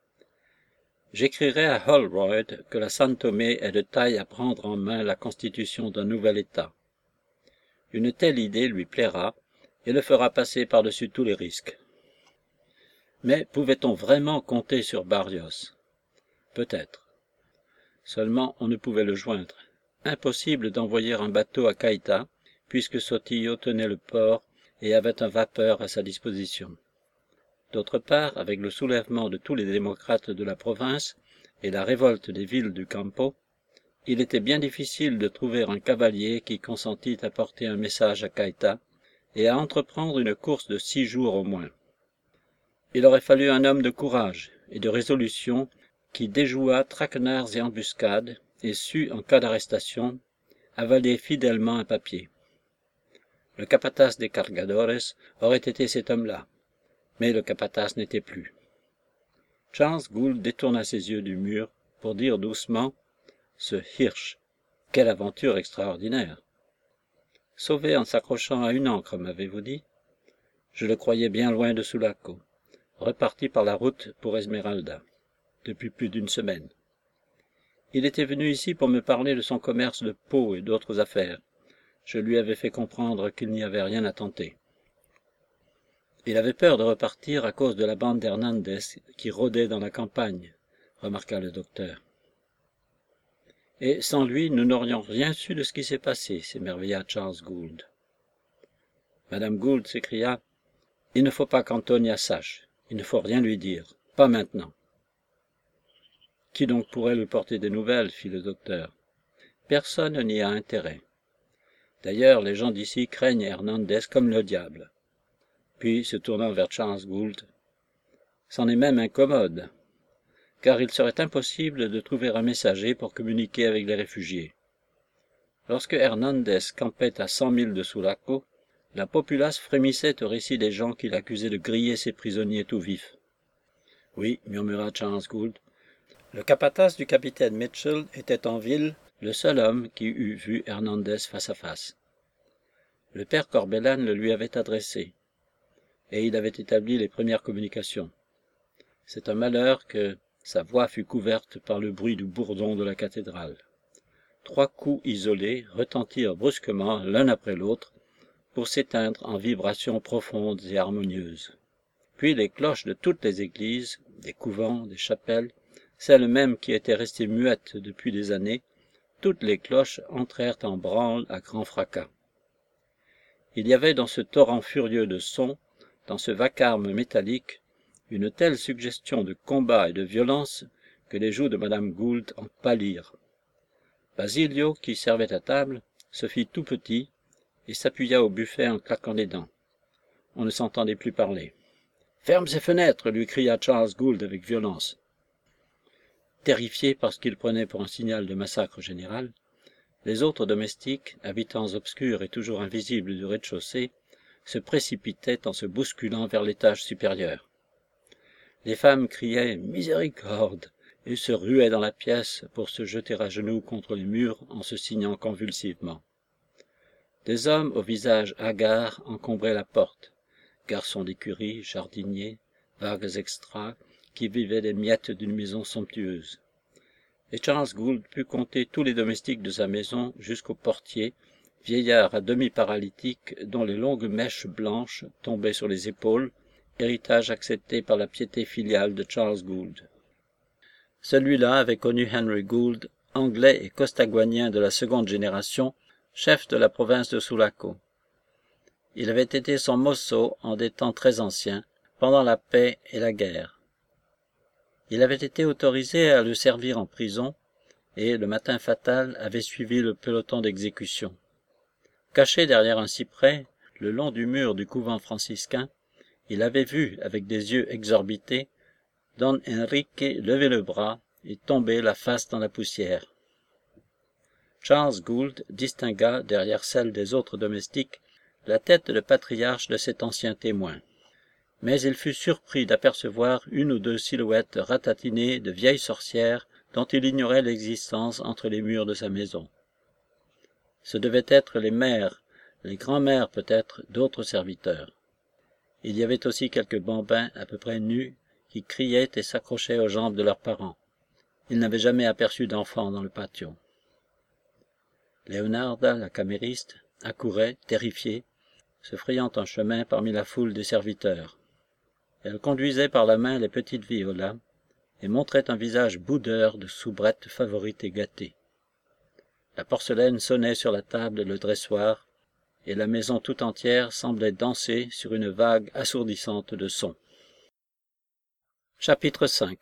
« J'écrirai à Holroyd que la San Thomé est de taille à prendre en main la constitution d'un nouvel État. Une telle idée lui plaira et le fera passer par-dessus tous les risques. Mais pouvait-on vraiment compter sur Barrios? Peut-être. Seulement on ne pouvait le joindre. Impossible d'envoyer un bateau à Caïta, puisque Sotillo tenait le port et avait un vapeur à sa disposition. D'autre part, avec le soulèvement de tous les démocrates de la province et la révolte des villes du Campo, il était bien difficile de trouver un cavalier qui consentît à porter un message à Caïta et à entreprendre une course de 6 jours au moins. Il aurait fallu un homme de courage et de résolution qui déjouât traquenards et embuscades et sût, en cas d'arrestation, avaler fidèlement un papier. Le capatace des cargadores aurait été cet homme-là, mais le capatace n'était plus. Charles Gould détourna ses yeux du mur pour dire doucement « Ce Hirsch, quelle aventure extraordinaire !»« Sauvé en s'accrochant à une ancre, m'avez-vous dit ? Je le croyais bien loin de Sulaco, reparti par la route pour Esmeralda, depuis plus d'une semaine. Il était venu ici pour me parler de son commerce de peaux et d'autres affaires. Je lui avais fait comprendre qu'il n'y avait rien à tenter. Il avait peur de repartir à cause de la bande d'Hernandez qui rôdait dans la campagne, remarqua le docteur. Et sans lui, nous n'aurions rien su de ce qui s'est passé, s'émerveilla Charles Gould. Madame Gould s'écria, « Il ne faut pas qu'Antonia sache, il ne faut rien lui dire, pas maintenant. » Qui donc pourrait lui porter des nouvelles, fit le docteur. Personne n'y a intérêt. D'ailleurs, les gens d'ici craignent Hernandez comme le diable. Puis, se tournant vers Charles Gould, « C'en est même incommode, car il serait impossible de trouver un messager pour communiquer avec les réfugiés. Lorsque Hernandez campait à 100 milles de Sulaco, la populace frémissait au récit des gens qui l'accusaient de griller ses prisonniers tout vifs. »« Oui, » murmura Charles Gould, « le capatace du capitaine Mitchell était en ville le seul homme qui eût vu Hernandez face à face. Le père Corbellan le lui avait adressé. et il avait établi les premières communications. C'est un malheur que sa voix fut couverte par le bruit du bourdon de la cathédrale. 3 coups isolés retentirent brusquement l'un après l'autre pour s'éteindre en vibrations profondes et harmonieuses. Puis les cloches de toutes les églises, des couvents, des chapelles, celles mêmes qui étaient restées muettes depuis des années, toutes les cloches entrèrent en branle à grand fracas. Il y avait dans ce torrent furieux de sons, dans ce vacarme métallique, une telle suggestion de combat et de violence que les joues de Madame Gould en pâlirent. Basilio, qui servait à table, se fit tout petit et s'appuya au buffet en claquant des dents. On ne s'entendait plus parler. « Ferme ces fenêtres !» lui cria Charles Gould avec violence. Terrifiés par ce qu'ils prenaient pour un signal de massacre général, les autres domestiques, habitants obscurs et toujours invisibles du rez-de-chaussée, se précipitaient en se bousculant vers l'étage supérieur. Les femmes criaient « Miséricorde !» et se ruaient dans la pièce pour se jeter à genoux contre les murs en se signant convulsivement. Des hommes au visage hagard encombraient la porte, garçons d'écurie, jardiniers, vagues extras, qui vivaient des miettes d'une maison somptueuse. Et Charles Gould put compter tous les domestiques de sa maison jusqu'au portier, vieillard à demi paralytique dont les longues mèches blanches tombaient sur les épaules, héritage accepté par la piété filiale de Charles Gould. Celui-là avait connu Henry Gould, anglais et costaguanien de la seconde génération, chef de la province de Sulaco. Il avait été son mosso en des temps très anciens, pendant la paix et la guerre. Il avait été autorisé à le servir en prison, et, le matin fatal, avait suivi le peloton d'exécution. Caché derrière un cyprès, le long du mur du couvent franciscain, il avait vu, avec des yeux exorbités, Don Enrique lever le bras et tomber la face dans la poussière. Charles Gould distingua, derrière celle des autres domestiques, la tête de patriarche de cet ancien témoin. Mais il fut surpris d'apercevoir une ou deux silhouettes ratatinées de vieilles sorcières dont il ignorait l'existence entre les murs de sa maison. Ce devaient être les mères, les grands-mères peut-être, d'autres serviteurs. Il y avait aussi quelques bambins à peu près nus qui criaient et s'accrochaient aux jambes de leurs parents. Il n'avait jamais aperçu d'enfants dans le patio. Leonarda, la camériste, accourait, terrifiée, se frayant un chemin parmi la foule des serviteurs. Elle conduisait par la main les petites Viola et montrait un visage boudeur de soubrette favorite et gâtée. La porcelaine sonnait sur la table et le dressoir, et la maison tout entière semblait danser sur une vague assourdissante de sons. Chapitre 5.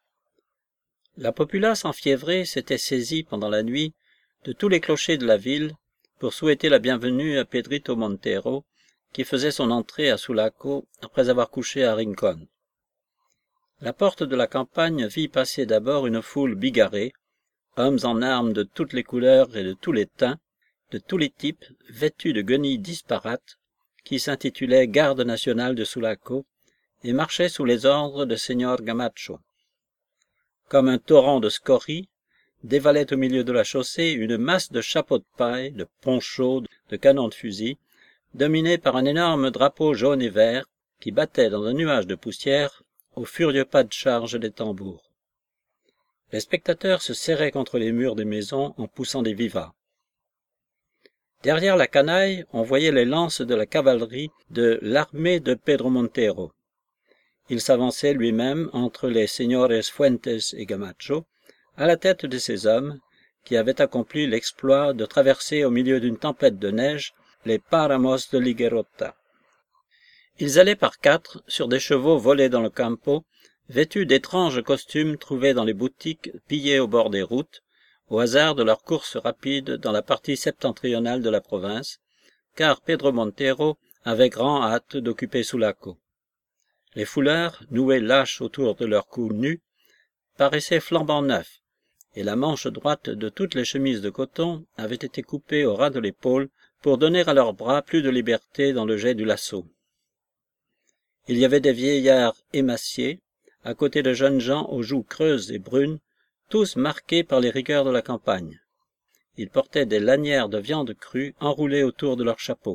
La populace enfiévrée s'était saisie pendant la nuit de tous les clochers de la ville pour souhaiter la bienvenue à Pedrito Montero, qui faisait son entrée à Sulaco après avoir couché à Rincon. La porte de la campagne vit passer d'abord une foule bigarrée, hommes en armes de toutes les couleurs et de tous les teints, de tous les types, vêtus de guenilles disparates, qui s'intitulaient Garde nationale de Sulaco et marchaient sous les ordres de Señor Gamacho. Comme un torrent de scories, dévalait au milieu de la chaussée une masse de chapeaux de paille, de ponchos, de canons de fusil, dominée par un énorme drapeau jaune et vert qui battait dans un nuage de poussière au furieux pas de charge des tambours. Les spectateurs se serraient contre les murs des maisons en poussant des vivats. Derrière la canaille, on voyait les lances de la cavalerie de l'armée de Pedro Montero. Il s'avançait lui-même entre les señores Fuentes et Gamacho, à la tête de ces hommes qui avaient accompli l'exploit de traverser au milieu d'une tempête de neige les páramos de Liguerota. Ils allaient par 4 sur des chevaux volés dans le campo, vêtus d'étranges costumes trouvés dans les boutiques pillées au bord des routes, au hasard de leur course rapide dans la partie septentrionale de la province, car Pedro Montero avait grand hâte d'occuper Sulaco. Les foulards, noués lâches autour de leurs cous nus, paraissaient flambant neufs, et la manche droite de toutes les chemises de coton avait été coupée au ras de l'épaule pour donner à leurs bras plus de liberté dans le jet du lasso. Il y avait des vieillards émaciés, à côté de jeunes gens aux joues creuses et brunes, tous marqués par les rigueurs de la campagne. Ils portaient des lanières de viande crue enroulées autour de leurs chapeaux,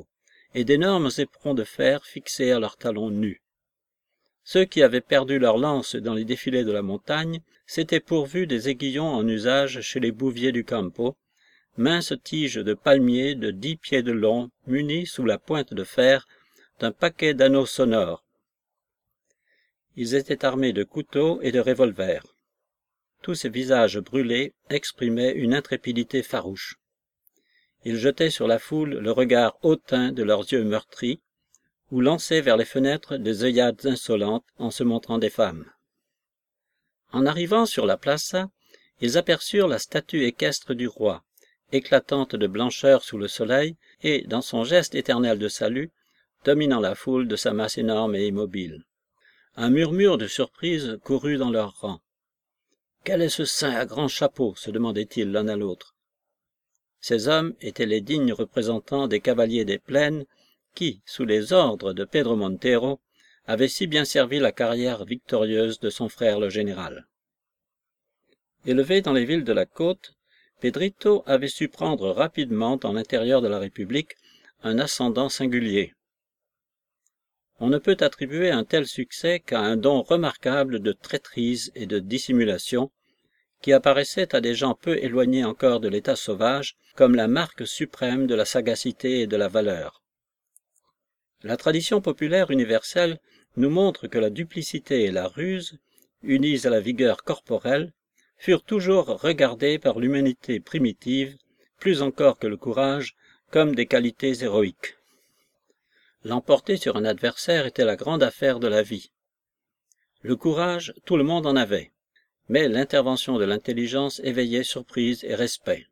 et d'énormes éperons de fer fixés à leurs talons nus. Ceux qui avaient perdu leurs lances dans les défilés de la montagne s'étaient pourvus des aiguillons en usage chez les bouviers du Campo, minces tiges de palmier de 10 pieds de long, munies sous la pointe de fer d'un paquet d'anneaux sonores. Ils étaient armés de couteaux et de revolvers. Tous ces visages brûlés exprimaient une intrépidité farouche. Ils jetaient sur la foule le regard hautain de leurs yeux meurtris, ou lançaient vers les fenêtres des œillades insolentes en se montrant des femmes. En arrivant sur la plaza, ils aperçurent la statue équestre du roi, éclatante de blancheur sous le soleil et, dans son geste éternel de salut, dominant la foule de sa masse énorme et immobile. Un murmure de surprise courut dans leurs rangs. « Quel est ce saint à grand chapeau ?» se demandaient-ils l'un à l'autre. Ces hommes étaient les dignes représentants des cavaliers des plaines qui, sous les ordres de Pedro Montero, avaient si bien servi la carrière victorieuse de son frère le général. Élevé dans les villes de la côte, Pedrito avait su prendre rapidement dans l'intérieur de la République un ascendant singulier. On ne peut attribuer un tel succès qu'à un don remarquable de traîtrise et de dissimulation, qui apparaissait à des gens peu éloignés encore de l'état sauvage comme la marque suprême de la sagacité et de la valeur. La tradition populaire universelle nous montre que la duplicité et la ruse, unies à la vigueur corporelle, furent toujours regardées par l'humanité primitive, plus encore que le courage, comme des qualités héroïques. L'emporter sur un adversaire était la grande affaire de la vie. Le courage, tout le monde en avait, mais l'intervention de l'intelligence éveillait surprise et respect.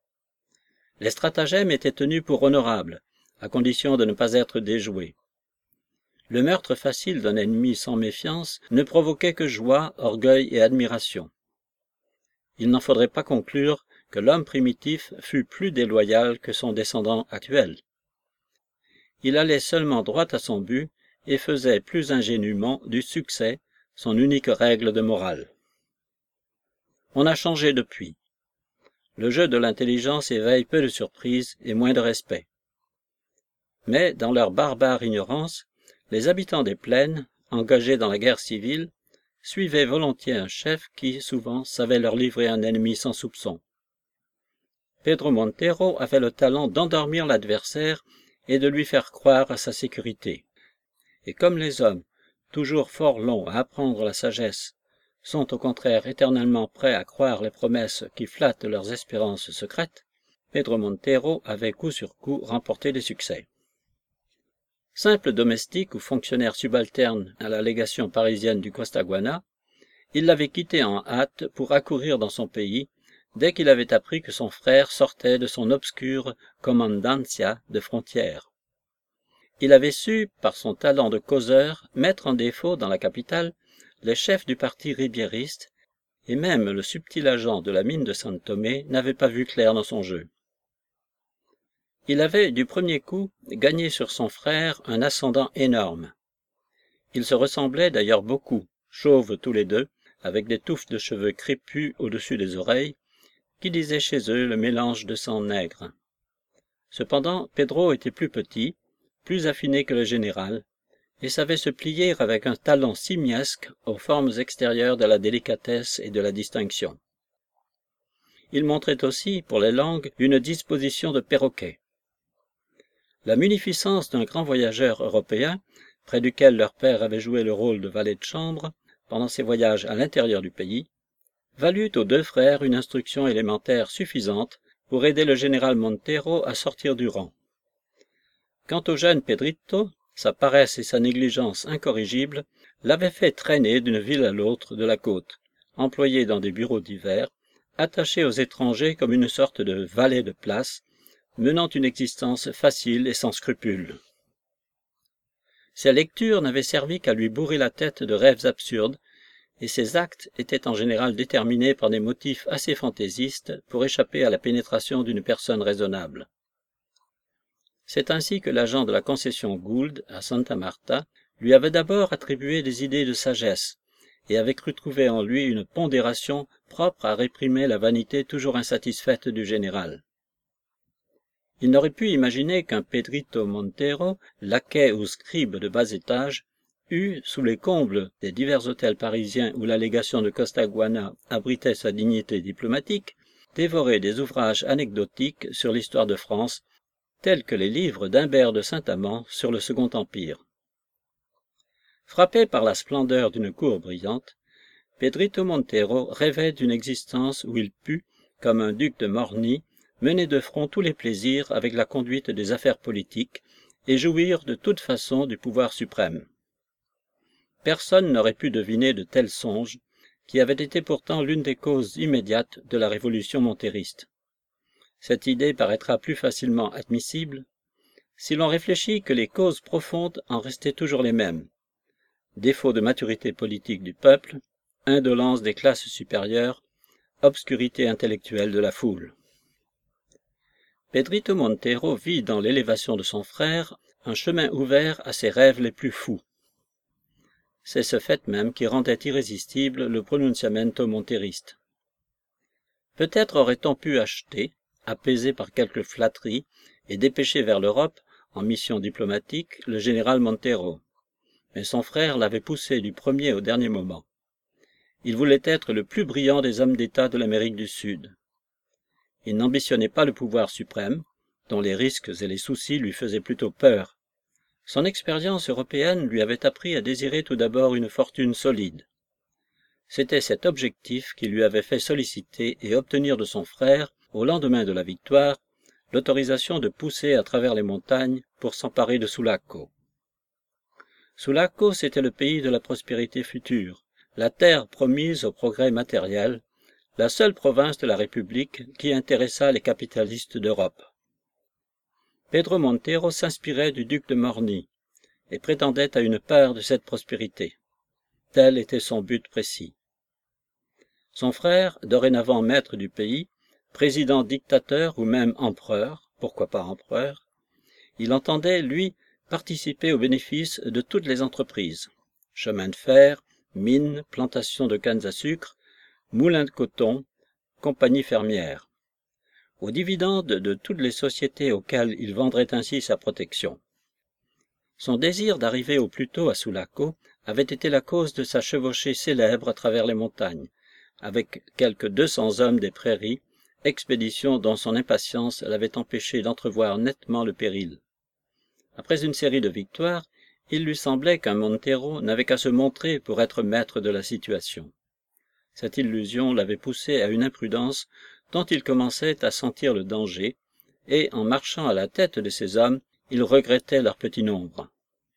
Les stratagèmes étaient tenus pour honorables, à condition de ne pas être déjoués. Le meurtre facile d'un ennemi sans méfiance ne provoquait que joie, orgueil et admiration. Il n'en faudrait pas conclure que l'homme primitif fût plus déloyal que son descendant actuel. Il allait seulement droit à son but et faisait plus ingénument du succès son unique règle de morale. On a changé depuis. Le jeu de l'intelligence éveille peu de surprise et moins de respect. Mais, dans leur barbare ignorance, les habitants des plaines, engagés dans la guerre civile, suivaient volontiers un chef qui, souvent, savait leur livrer un ennemi sans soupçon. Pedro Montero avait le talent d'endormir l'adversaire et de lui faire croire à sa sécurité. Et comme les hommes, toujours fort longs à apprendre la sagesse, sont au contraire éternellement prêts à croire les promesses qui flattent leurs espérances secrètes, Pedro Montero avait coup sur coup remporté des succès. Simple domestique ou fonctionnaire subalterne à la légation parisienne du Costaguana, il l'avait quitté en hâte pour accourir dans son pays dès qu'il avait appris que son frère sortait de son obscure commandancia de frontière. Il avait su, par son talent de causeur, mettre en défaut dans la capitale les chefs du parti ribiériste, et même le subtil agent de la mine de San Thomé n'avait pas vu clair dans son jeu. Il avait, du premier coup, gagné sur son frère un ascendant énorme. Ils se ressemblaient d'ailleurs beaucoup, chauves tous les deux, avec des touffes de cheveux crépus au-dessus des oreilles, qui disaient chez eux le mélange de sang nègre. Cependant, Pedro était plus petit, plus affiné que le général, et savait se plier avec un talent simiesque aux formes extérieures de la délicatesse et de la distinction. Il montrait aussi, pour les langues, une disposition de perroquet. La munificence d'un grand voyageur européen, près duquel leur père avait joué le rôle de valet de chambre, pendant ses voyages à l'intérieur du pays, valut aux deux frères une instruction élémentaire suffisante pour aider le général Montero à sortir du rang. Quant au jeune Pedrito, sa paresse et sa négligence incorrigibles l'avaient fait traîner d'une ville à l'autre de la côte, employé dans des bureaux divers, attaché aux étrangers comme une sorte de valet de place, menant une existence facile et sans scrupules. Ses lectures n'avaient servi qu'à lui bourrer la tête de rêves absurdes, et ses actes étaient en général déterminés par des motifs assez fantaisistes pour échapper à la pénétration d'une personne raisonnable. C'est ainsi que l'agent de la concession Gould à Santa Marta lui avait d'abord attribué des idées de sagesse et avait cru trouver en lui une pondération propre à réprimer la vanité toujours insatisfaite du général. Il n'aurait pu imaginer qu'un Pedrito Montero, laquais ou scribe de bas étage, eût, sous les combles des divers hôtels parisiens où la légation de Costaguana abritait sa dignité diplomatique, dévoré des ouvrages anecdotiques sur l'histoire de France, tels que les livres d'Humbert de Saint-Amand sur le Second Empire. Frappé par la splendeur d'une cour brillante, Pedrito Montero rêvait d'une existence où il pût, comme un duc de Morny, mener de front tous les plaisirs avec la conduite des affaires politiques et jouir de toute façon du pouvoir suprême. Personne n'aurait pu deviner de tels songes, qui avaient été pourtant l'une des causes immédiates de la révolution montériste. Cette idée paraîtra plus facilement admissible si l'on réfléchit que les causes profondes en restaient toujours les mêmes. Défaut de maturité politique du peuple, indolence des classes supérieures, obscurité intellectuelle de la foule. Pedrito Montero vit dans l'élévation de son frère un chemin ouvert à ses rêves les plus fous. C'est ce fait même qui rendait irrésistible le pronunciamento monteriste. Peut-être aurait-on pu acheter, apaisé par quelques flatteries et dépêché vers l'Europe, en mission diplomatique, le général Montero. Mais son frère l'avait poussé du premier au dernier moment. Il voulait être le plus brillant des hommes d'État de l'Amérique du Sud. Il n'ambitionnait pas le pouvoir suprême, dont les risques et les soucis lui faisaient plutôt peur. Son expérience européenne lui avait appris à désirer tout d'abord une fortune solide. C'était cet objectif qui lui avait fait solliciter et obtenir de son frère, au lendemain de la victoire, l'autorisation de pousser à travers les montagnes pour s'emparer de Sulaco. Sulaco, c'était le pays de la prospérité future, la terre promise au progrès matériel, la seule province de la République qui intéressa les capitalistes d'Europe. Pedro Montero s'inspirait du duc de Morny et prétendait à une part de cette prospérité. Tel était son but précis. Son frère, dorénavant maître du pays, président dictateur ou même empereur, pourquoi pas empereur, il entendait, lui, participer aux bénéfices de toutes les entreprises, chemins de fer, mines, plantations de cannes à sucre, moulins de coton, compagnies fermières, aux dividendes de toutes les sociétés auxquelles il vendrait ainsi sa protection. Son désir d'arriver au plus tôt à Sulaco avait été la cause de sa chevauchée célèbre à travers les montagnes, avec quelques 200 hommes des prairies, expédition dont son impatience l'avait empêché d'entrevoir nettement le péril. Après une série de victoires, il lui semblait qu'un Montero n'avait qu'à se montrer pour être maître de la situation. Cette illusion l'avait poussé à une imprudence dont il commençait à sentir le danger, et, en marchant à la tête de ses hommes, il regrettait leur petit nombre.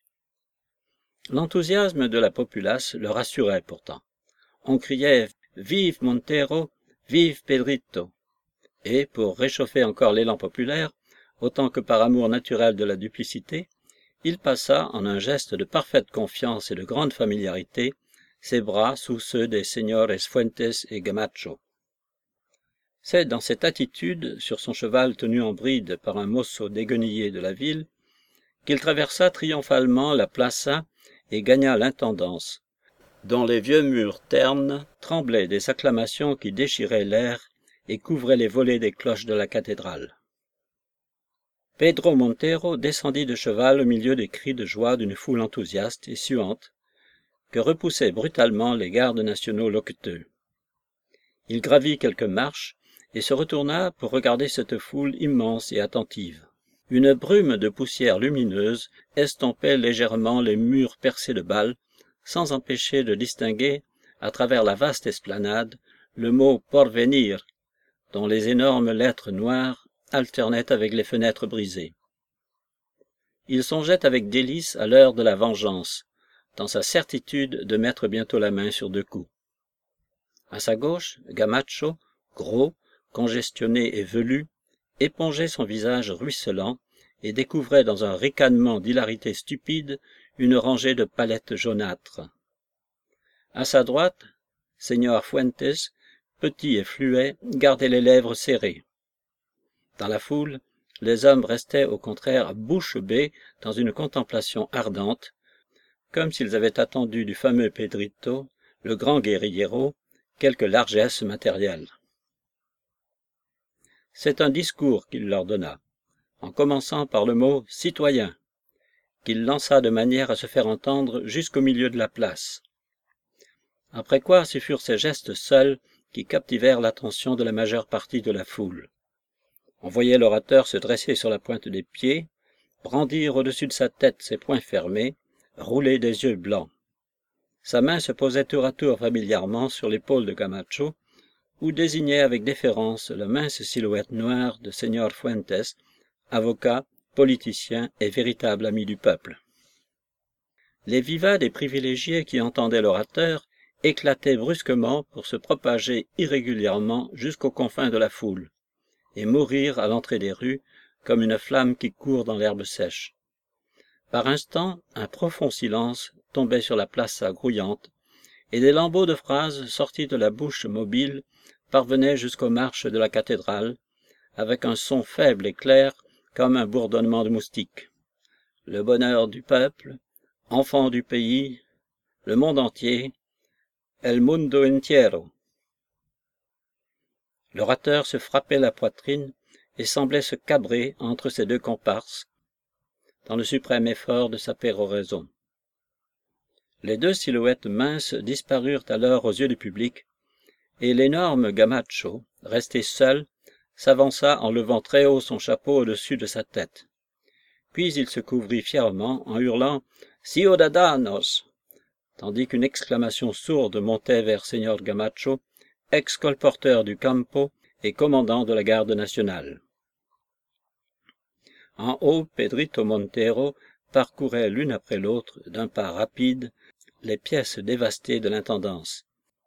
L'enthousiasme de la populace le rassurait pourtant. On criait « Vive Montero, vive Pedrito !» et, pour réchauffer encore l'élan populaire, autant que par amour naturel de la duplicité, il passa, en un geste de parfaite confiance et de grande familiarité, ses bras sous ceux des señores Fuentes et Gamacho. C'est dans cette attitude, sur son cheval tenu en bride par un mozo déguenillé de la ville, qu'il traversa triomphalement la plaza et gagna l'intendance, dont les vieux murs ternes tremblaient des acclamations qui déchiraient l'air et couvraient les volets des cloches de la cathédrale. Pedro Montero descendit de cheval au milieu des cris de joie d'une foule enthousiaste et suante, que repoussaient brutalement les gardes nationaux loqueteux. Il gravit quelques marches et se retourna pour regarder cette foule immense et attentive. Une brume de poussière lumineuse estompait légèrement les murs percés de balles, sans empêcher de distinguer, à travers la vaste esplanade, le mot « Porvenir », dont les énormes lettres noires alternaient avec les fenêtres brisées. Il songeait avec délice à l'heure de la vengeance, dans sa certitude de mettre bientôt la main sur 2 coups. À sa gauche, Gamacho, gros, congestionné et velu, épongeait son visage ruisselant et découvrait dans un ricanement d'hilarité stupide une rangée de palettes jaunâtres. À sa droite, Señor Fuentes, petit et fluet, gardait les lèvres serrées. Dans la foule, les hommes restaient au contraire bouche bée dans une contemplation ardente, comme s'ils avaient attendu du fameux Pedrito, le grand guérillero, quelque largesse matérielle. C'est un discours qu'il leur donna. en commençant par le mot « citoyen », qu'il lança de manière à se faire entendre jusqu'au milieu de la place. Après quoi, ce furent ces gestes seuls qui captivèrent l'attention de la majeure partie de la foule. On voyait l'orateur se dresser sur la pointe des pieds, brandir au-dessus de sa tête ses poings fermés, rouler des yeux blancs. Sa main se posait tour à tour familièrement sur l'épaule de Camacho, ou désignait avec déférence la mince silhouette noire de Señor Fuentes, avocat, politicien et véritable ami du peuple. Les vivats des privilégiés qui entendaient l'orateur éclataient brusquement pour se propager irrégulièrement jusqu'aux confins de la foule, et mourir à l'entrée des rues comme une flamme qui court dans l'herbe sèche. Par instants, un profond silence tombait sur la place grouillante, et des lambeaux de phrases sortis de la bouche mobile parvenaient jusqu'aux marches de la cathédrale, avec un son faible et clair comme un bourdonnement de moustiques. Le bonheur du peuple, enfant du pays, le monde entier, el mundo entero. L'orateur se frappait la poitrine et semblait se cabrer entre ses deux comparses, dans le suprême effort de sa péroraison. Les deux silhouettes minces disparurent alors aux yeux du public, et l'énorme Gamacho, resté seul, s'avança en levant très haut son chapeau au-dessus de sa tête. Puis il se couvrit fièrement en hurlant « Ciudadanos !» tandis qu'une exclamation sourde montait vers Señor Gamacho, ex-colporteur du Campo et commandant de la garde nationale. En haut, Pedrito Montero parcourait l'une après l'autre, d'un pas rapide, les pièces dévastées de l'intendance.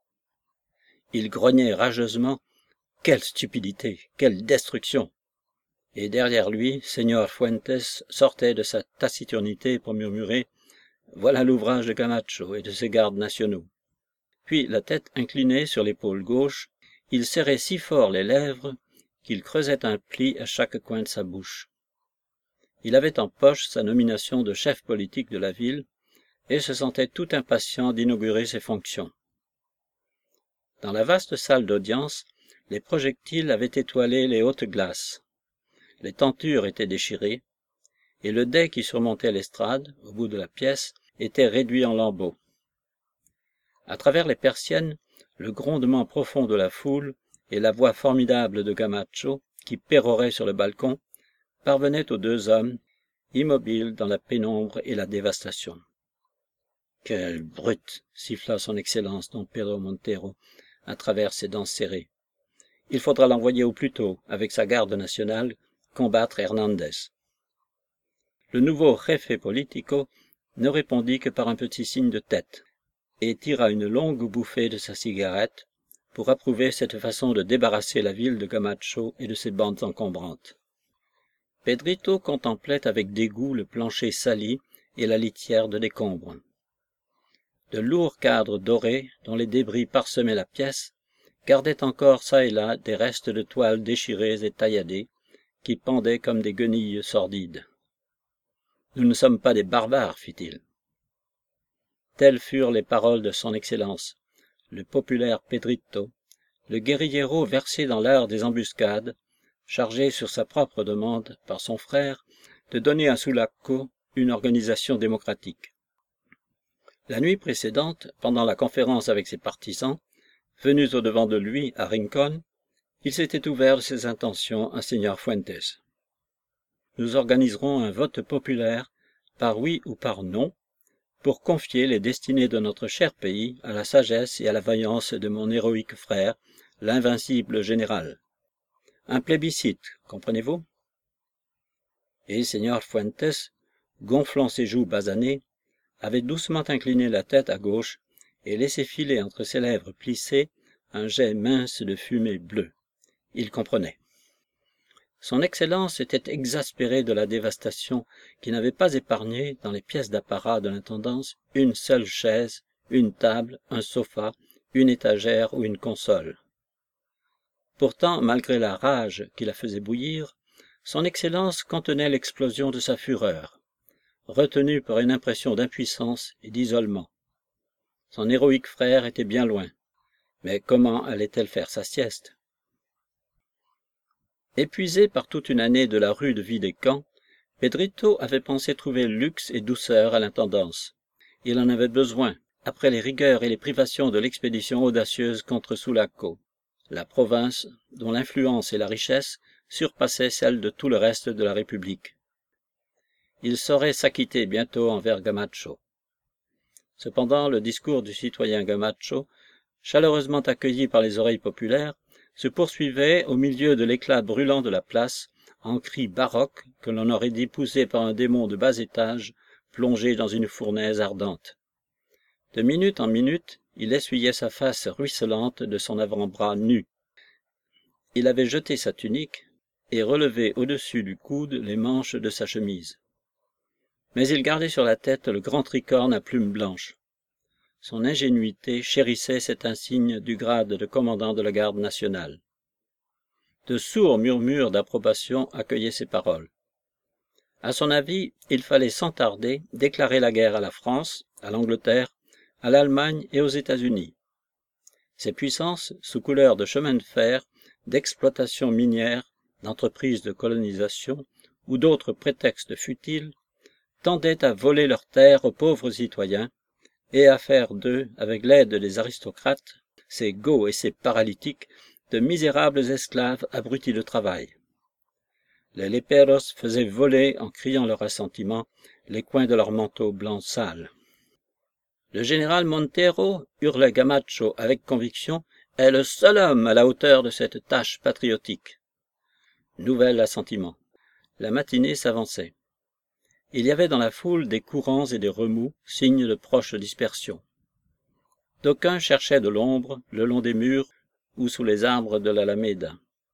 Il grognait rageusement « Quelle stupidité! Quelle destruction !» Et derrière lui, Señor Fuentes sortait de sa taciturnité pour murmurer « Voilà l'ouvrage de Camacho et de ses gardes nationaux. » Puis, la tête inclinée sur l'épaule gauche, il serrait si fort les lèvres qu'il creusait un pli à chaque coin de sa bouche. Il avait en poche sa nomination de chef politique de la ville et se sentait tout impatient d'inaugurer ses fonctions. Dans la vaste salle d'audience, les projectiles avaient étoilé les hautes glaces. Les tentures étaient déchirées, et le dais qui surmontait l'estrade, au bout de la pièce, était réduit en lambeaux. À travers les persiennes, le grondement profond de la foule et la voix formidable de Camacho, qui pérorait sur le balcon, parvenaient aux deux hommes, immobiles dans la pénombre et la dévastation. « Quelle brute !» siffla son Excellence Don Pedro Montero, à travers ses dents serrées. « Il faudra l'envoyer au plus tôt, avec sa garde nationale, combattre Hernandez. » Le nouveau jefe politico ne répondit que par un petit signe de tête, et tira une longue bouffée de sa cigarette pour approuver cette façon de débarrasser la ville de Camacho et de ses bandes encombrantes. Pedrito contemplait avec dégoût le plancher sali et la litière de décombres. De lourds cadres dorés, dont les débris parsemaient la pièce, gardaient encore çà et là des restes de toiles déchirées et tailladées, qui pendaient comme des guenilles sordides. « Nous ne sommes pas des barbares, fit-il. » Telles furent les paroles de son Excellence, le populaire Pedrito, le guérillero versé dans l'art des embuscades, chargé sur sa propre demande par son frère de donner à Sulaco une organisation démocratique. La nuit précédente, pendant la conférence avec ses partisans, venus au-devant de lui à Rincon, il s'était ouvert de ses intentions à Señor Fuentes. Nous organiserons un vote populaire, par oui ou par non, pour confier les destinées de notre cher pays à la sagesse et à la vaillance de mon héroïque frère, l'invincible général. Un plébiscite, comprenez-vous? Et Señor Fuentes, gonflant ses joues basanées, avait doucement incliné la tête à gauche et laissé filer entre ses lèvres plissées un jet mince de fumée bleue. Il comprenait. Son Excellence était exaspéré de la dévastation qui n'avait pas épargné, dans les pièces d'apparat de l'intendance, une seule chaise, une table, un sofa, une étagère ou une console. Pourtant, malgré la rage qui la faisait bouillir, son Excellence contenait l'explosion de sa fureur, retenu par une impression d'impuissance et d'isolement. Son héroïque frère était bien loin, mais comment allait-elle faire sa sieste? Épuisé par toute une année de la rude vie des camps, Pedrito avait pensé trouver luxe et douceur à l'intendance. Il en avait besoin, après les rigueurs et les privations de l'expédition audacieuse contre Sulaco, la province dont l'influence et la richesse surpassaient celles de tout le reste de la République. Il saurait s'acquitter bientôt envers Gamacho. Cependant, le discours du citoyen Gamacho, chaleureusement accueilli par les oreilles populaires, se poursuivait au milieu de l'éclat brûlant de la place, en cris baroques que l'on aurait dit poussés par un démon de bas étage plongé dans une fournaise ardente. De minute en minute, il essuyait sa face ruisselante de son avant-bras nu. Il avait jeté sa tunique et relevé au-dessus du coude les manches de sa chemise. Mais il gardait sur la tête le grand tricorne à plumes blanches. Son ingénuité chérissait cet insigne du grade de commandant de la garde nationale. De sourds murmures d'approbation accueillaient ces paroles. À son avis, il fallait sans tarder déclarer la guerre à la France, à l'Angleterre, à l'Allemagne et aux États-Unis. Ces puissances, sous couleur de chemin de fer, d'exploitation minière, d'entreprises de colonisation ou d'autres prétextes futiles, tendaient à voler leurs terres aux pauvres citoyens et à faire d'eux, avec l'aide des aristocrates, ces goths et ces paralytiques, de misérables esclaves abrutis de travail. Les léperos faisaient voler, en criant leur assentiment, les coins de leurs manteaux blancs sales. Le général Montero, hurlait Gamacho avec conviction, est le seul homme à la hauteur de cette tâche patriotique. Nouvel assentiment. La matinée s'avançait. Il y avait dans la foule des courants et des remous, signes de proche dispersion. D'aucuns cherchaient de l'ombre le long des murs ou sous les arbres de l'Alameda.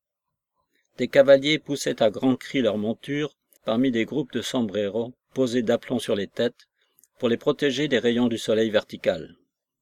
Des cavaliers poussaient à grands cris leurs montures parmi des groupes de sombreros posés d'aplomb sur les têtes pour les protéger des rayons du soleil vertical.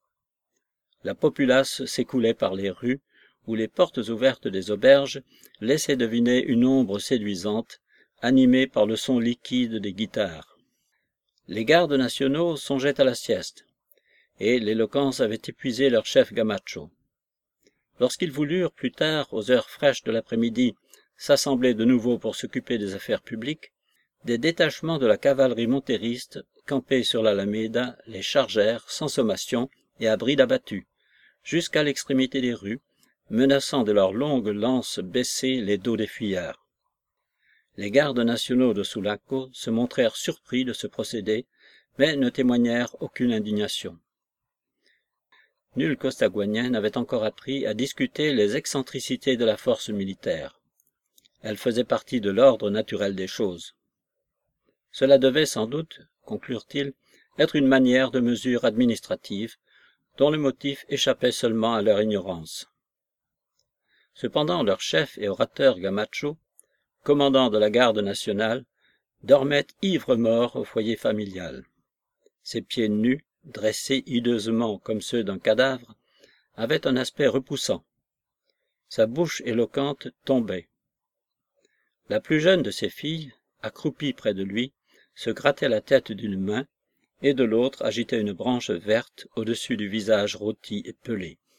La populace s'écoulait par les rues où les portes ouvertes des auberges laissaient deviner une ombre séduisante animée par le son liquide des guitares. Les gardes nationaux songeaient à la sieste, et l'éloquence avait épuisé leur chef Gamacho. Lorsqu'ils voulurent, plus tard, aux heures fraîches de l'après-midi, s'assembler de nouveau pour s'occuper des affaires publiques, des détachements de la cavalerie montériste, campés sur l'Alameda, les chargèrent, sans sommation et à bride abattue, jusqu'à l'extrémité des rues, menaçant de leurs longues lances baissées les dos des fuyards. Les gardes nationaux de Sulaco se montrèrent surpris de ce procédé, mais ne témoignèrent aucune indignation. Nul Costaguanien n'avait encore appris à discuter les excentricités de la force militaire. Elle faisait partie de l'ordre naturel des choses. Cela devait sans doute, conclurent-ils, être une manière de mesure administrative, dont le motif échappait seulement à leur ignorance. Cependant, leur chef et orateur Gamacho, commandant de la garde nationale, dormait ivre-mort au foyer familial. Ses pieds nus, dressés hideusement comme ceux d'un cadavre, avaient un aspect repoussant. Sa bouche éloquente tombait. La plus jeune de ses filles, accroupie près de lui, se grattait la tête d'une main, et de l'autre agitait une branche verte au-dessus du visage rôti et pelé.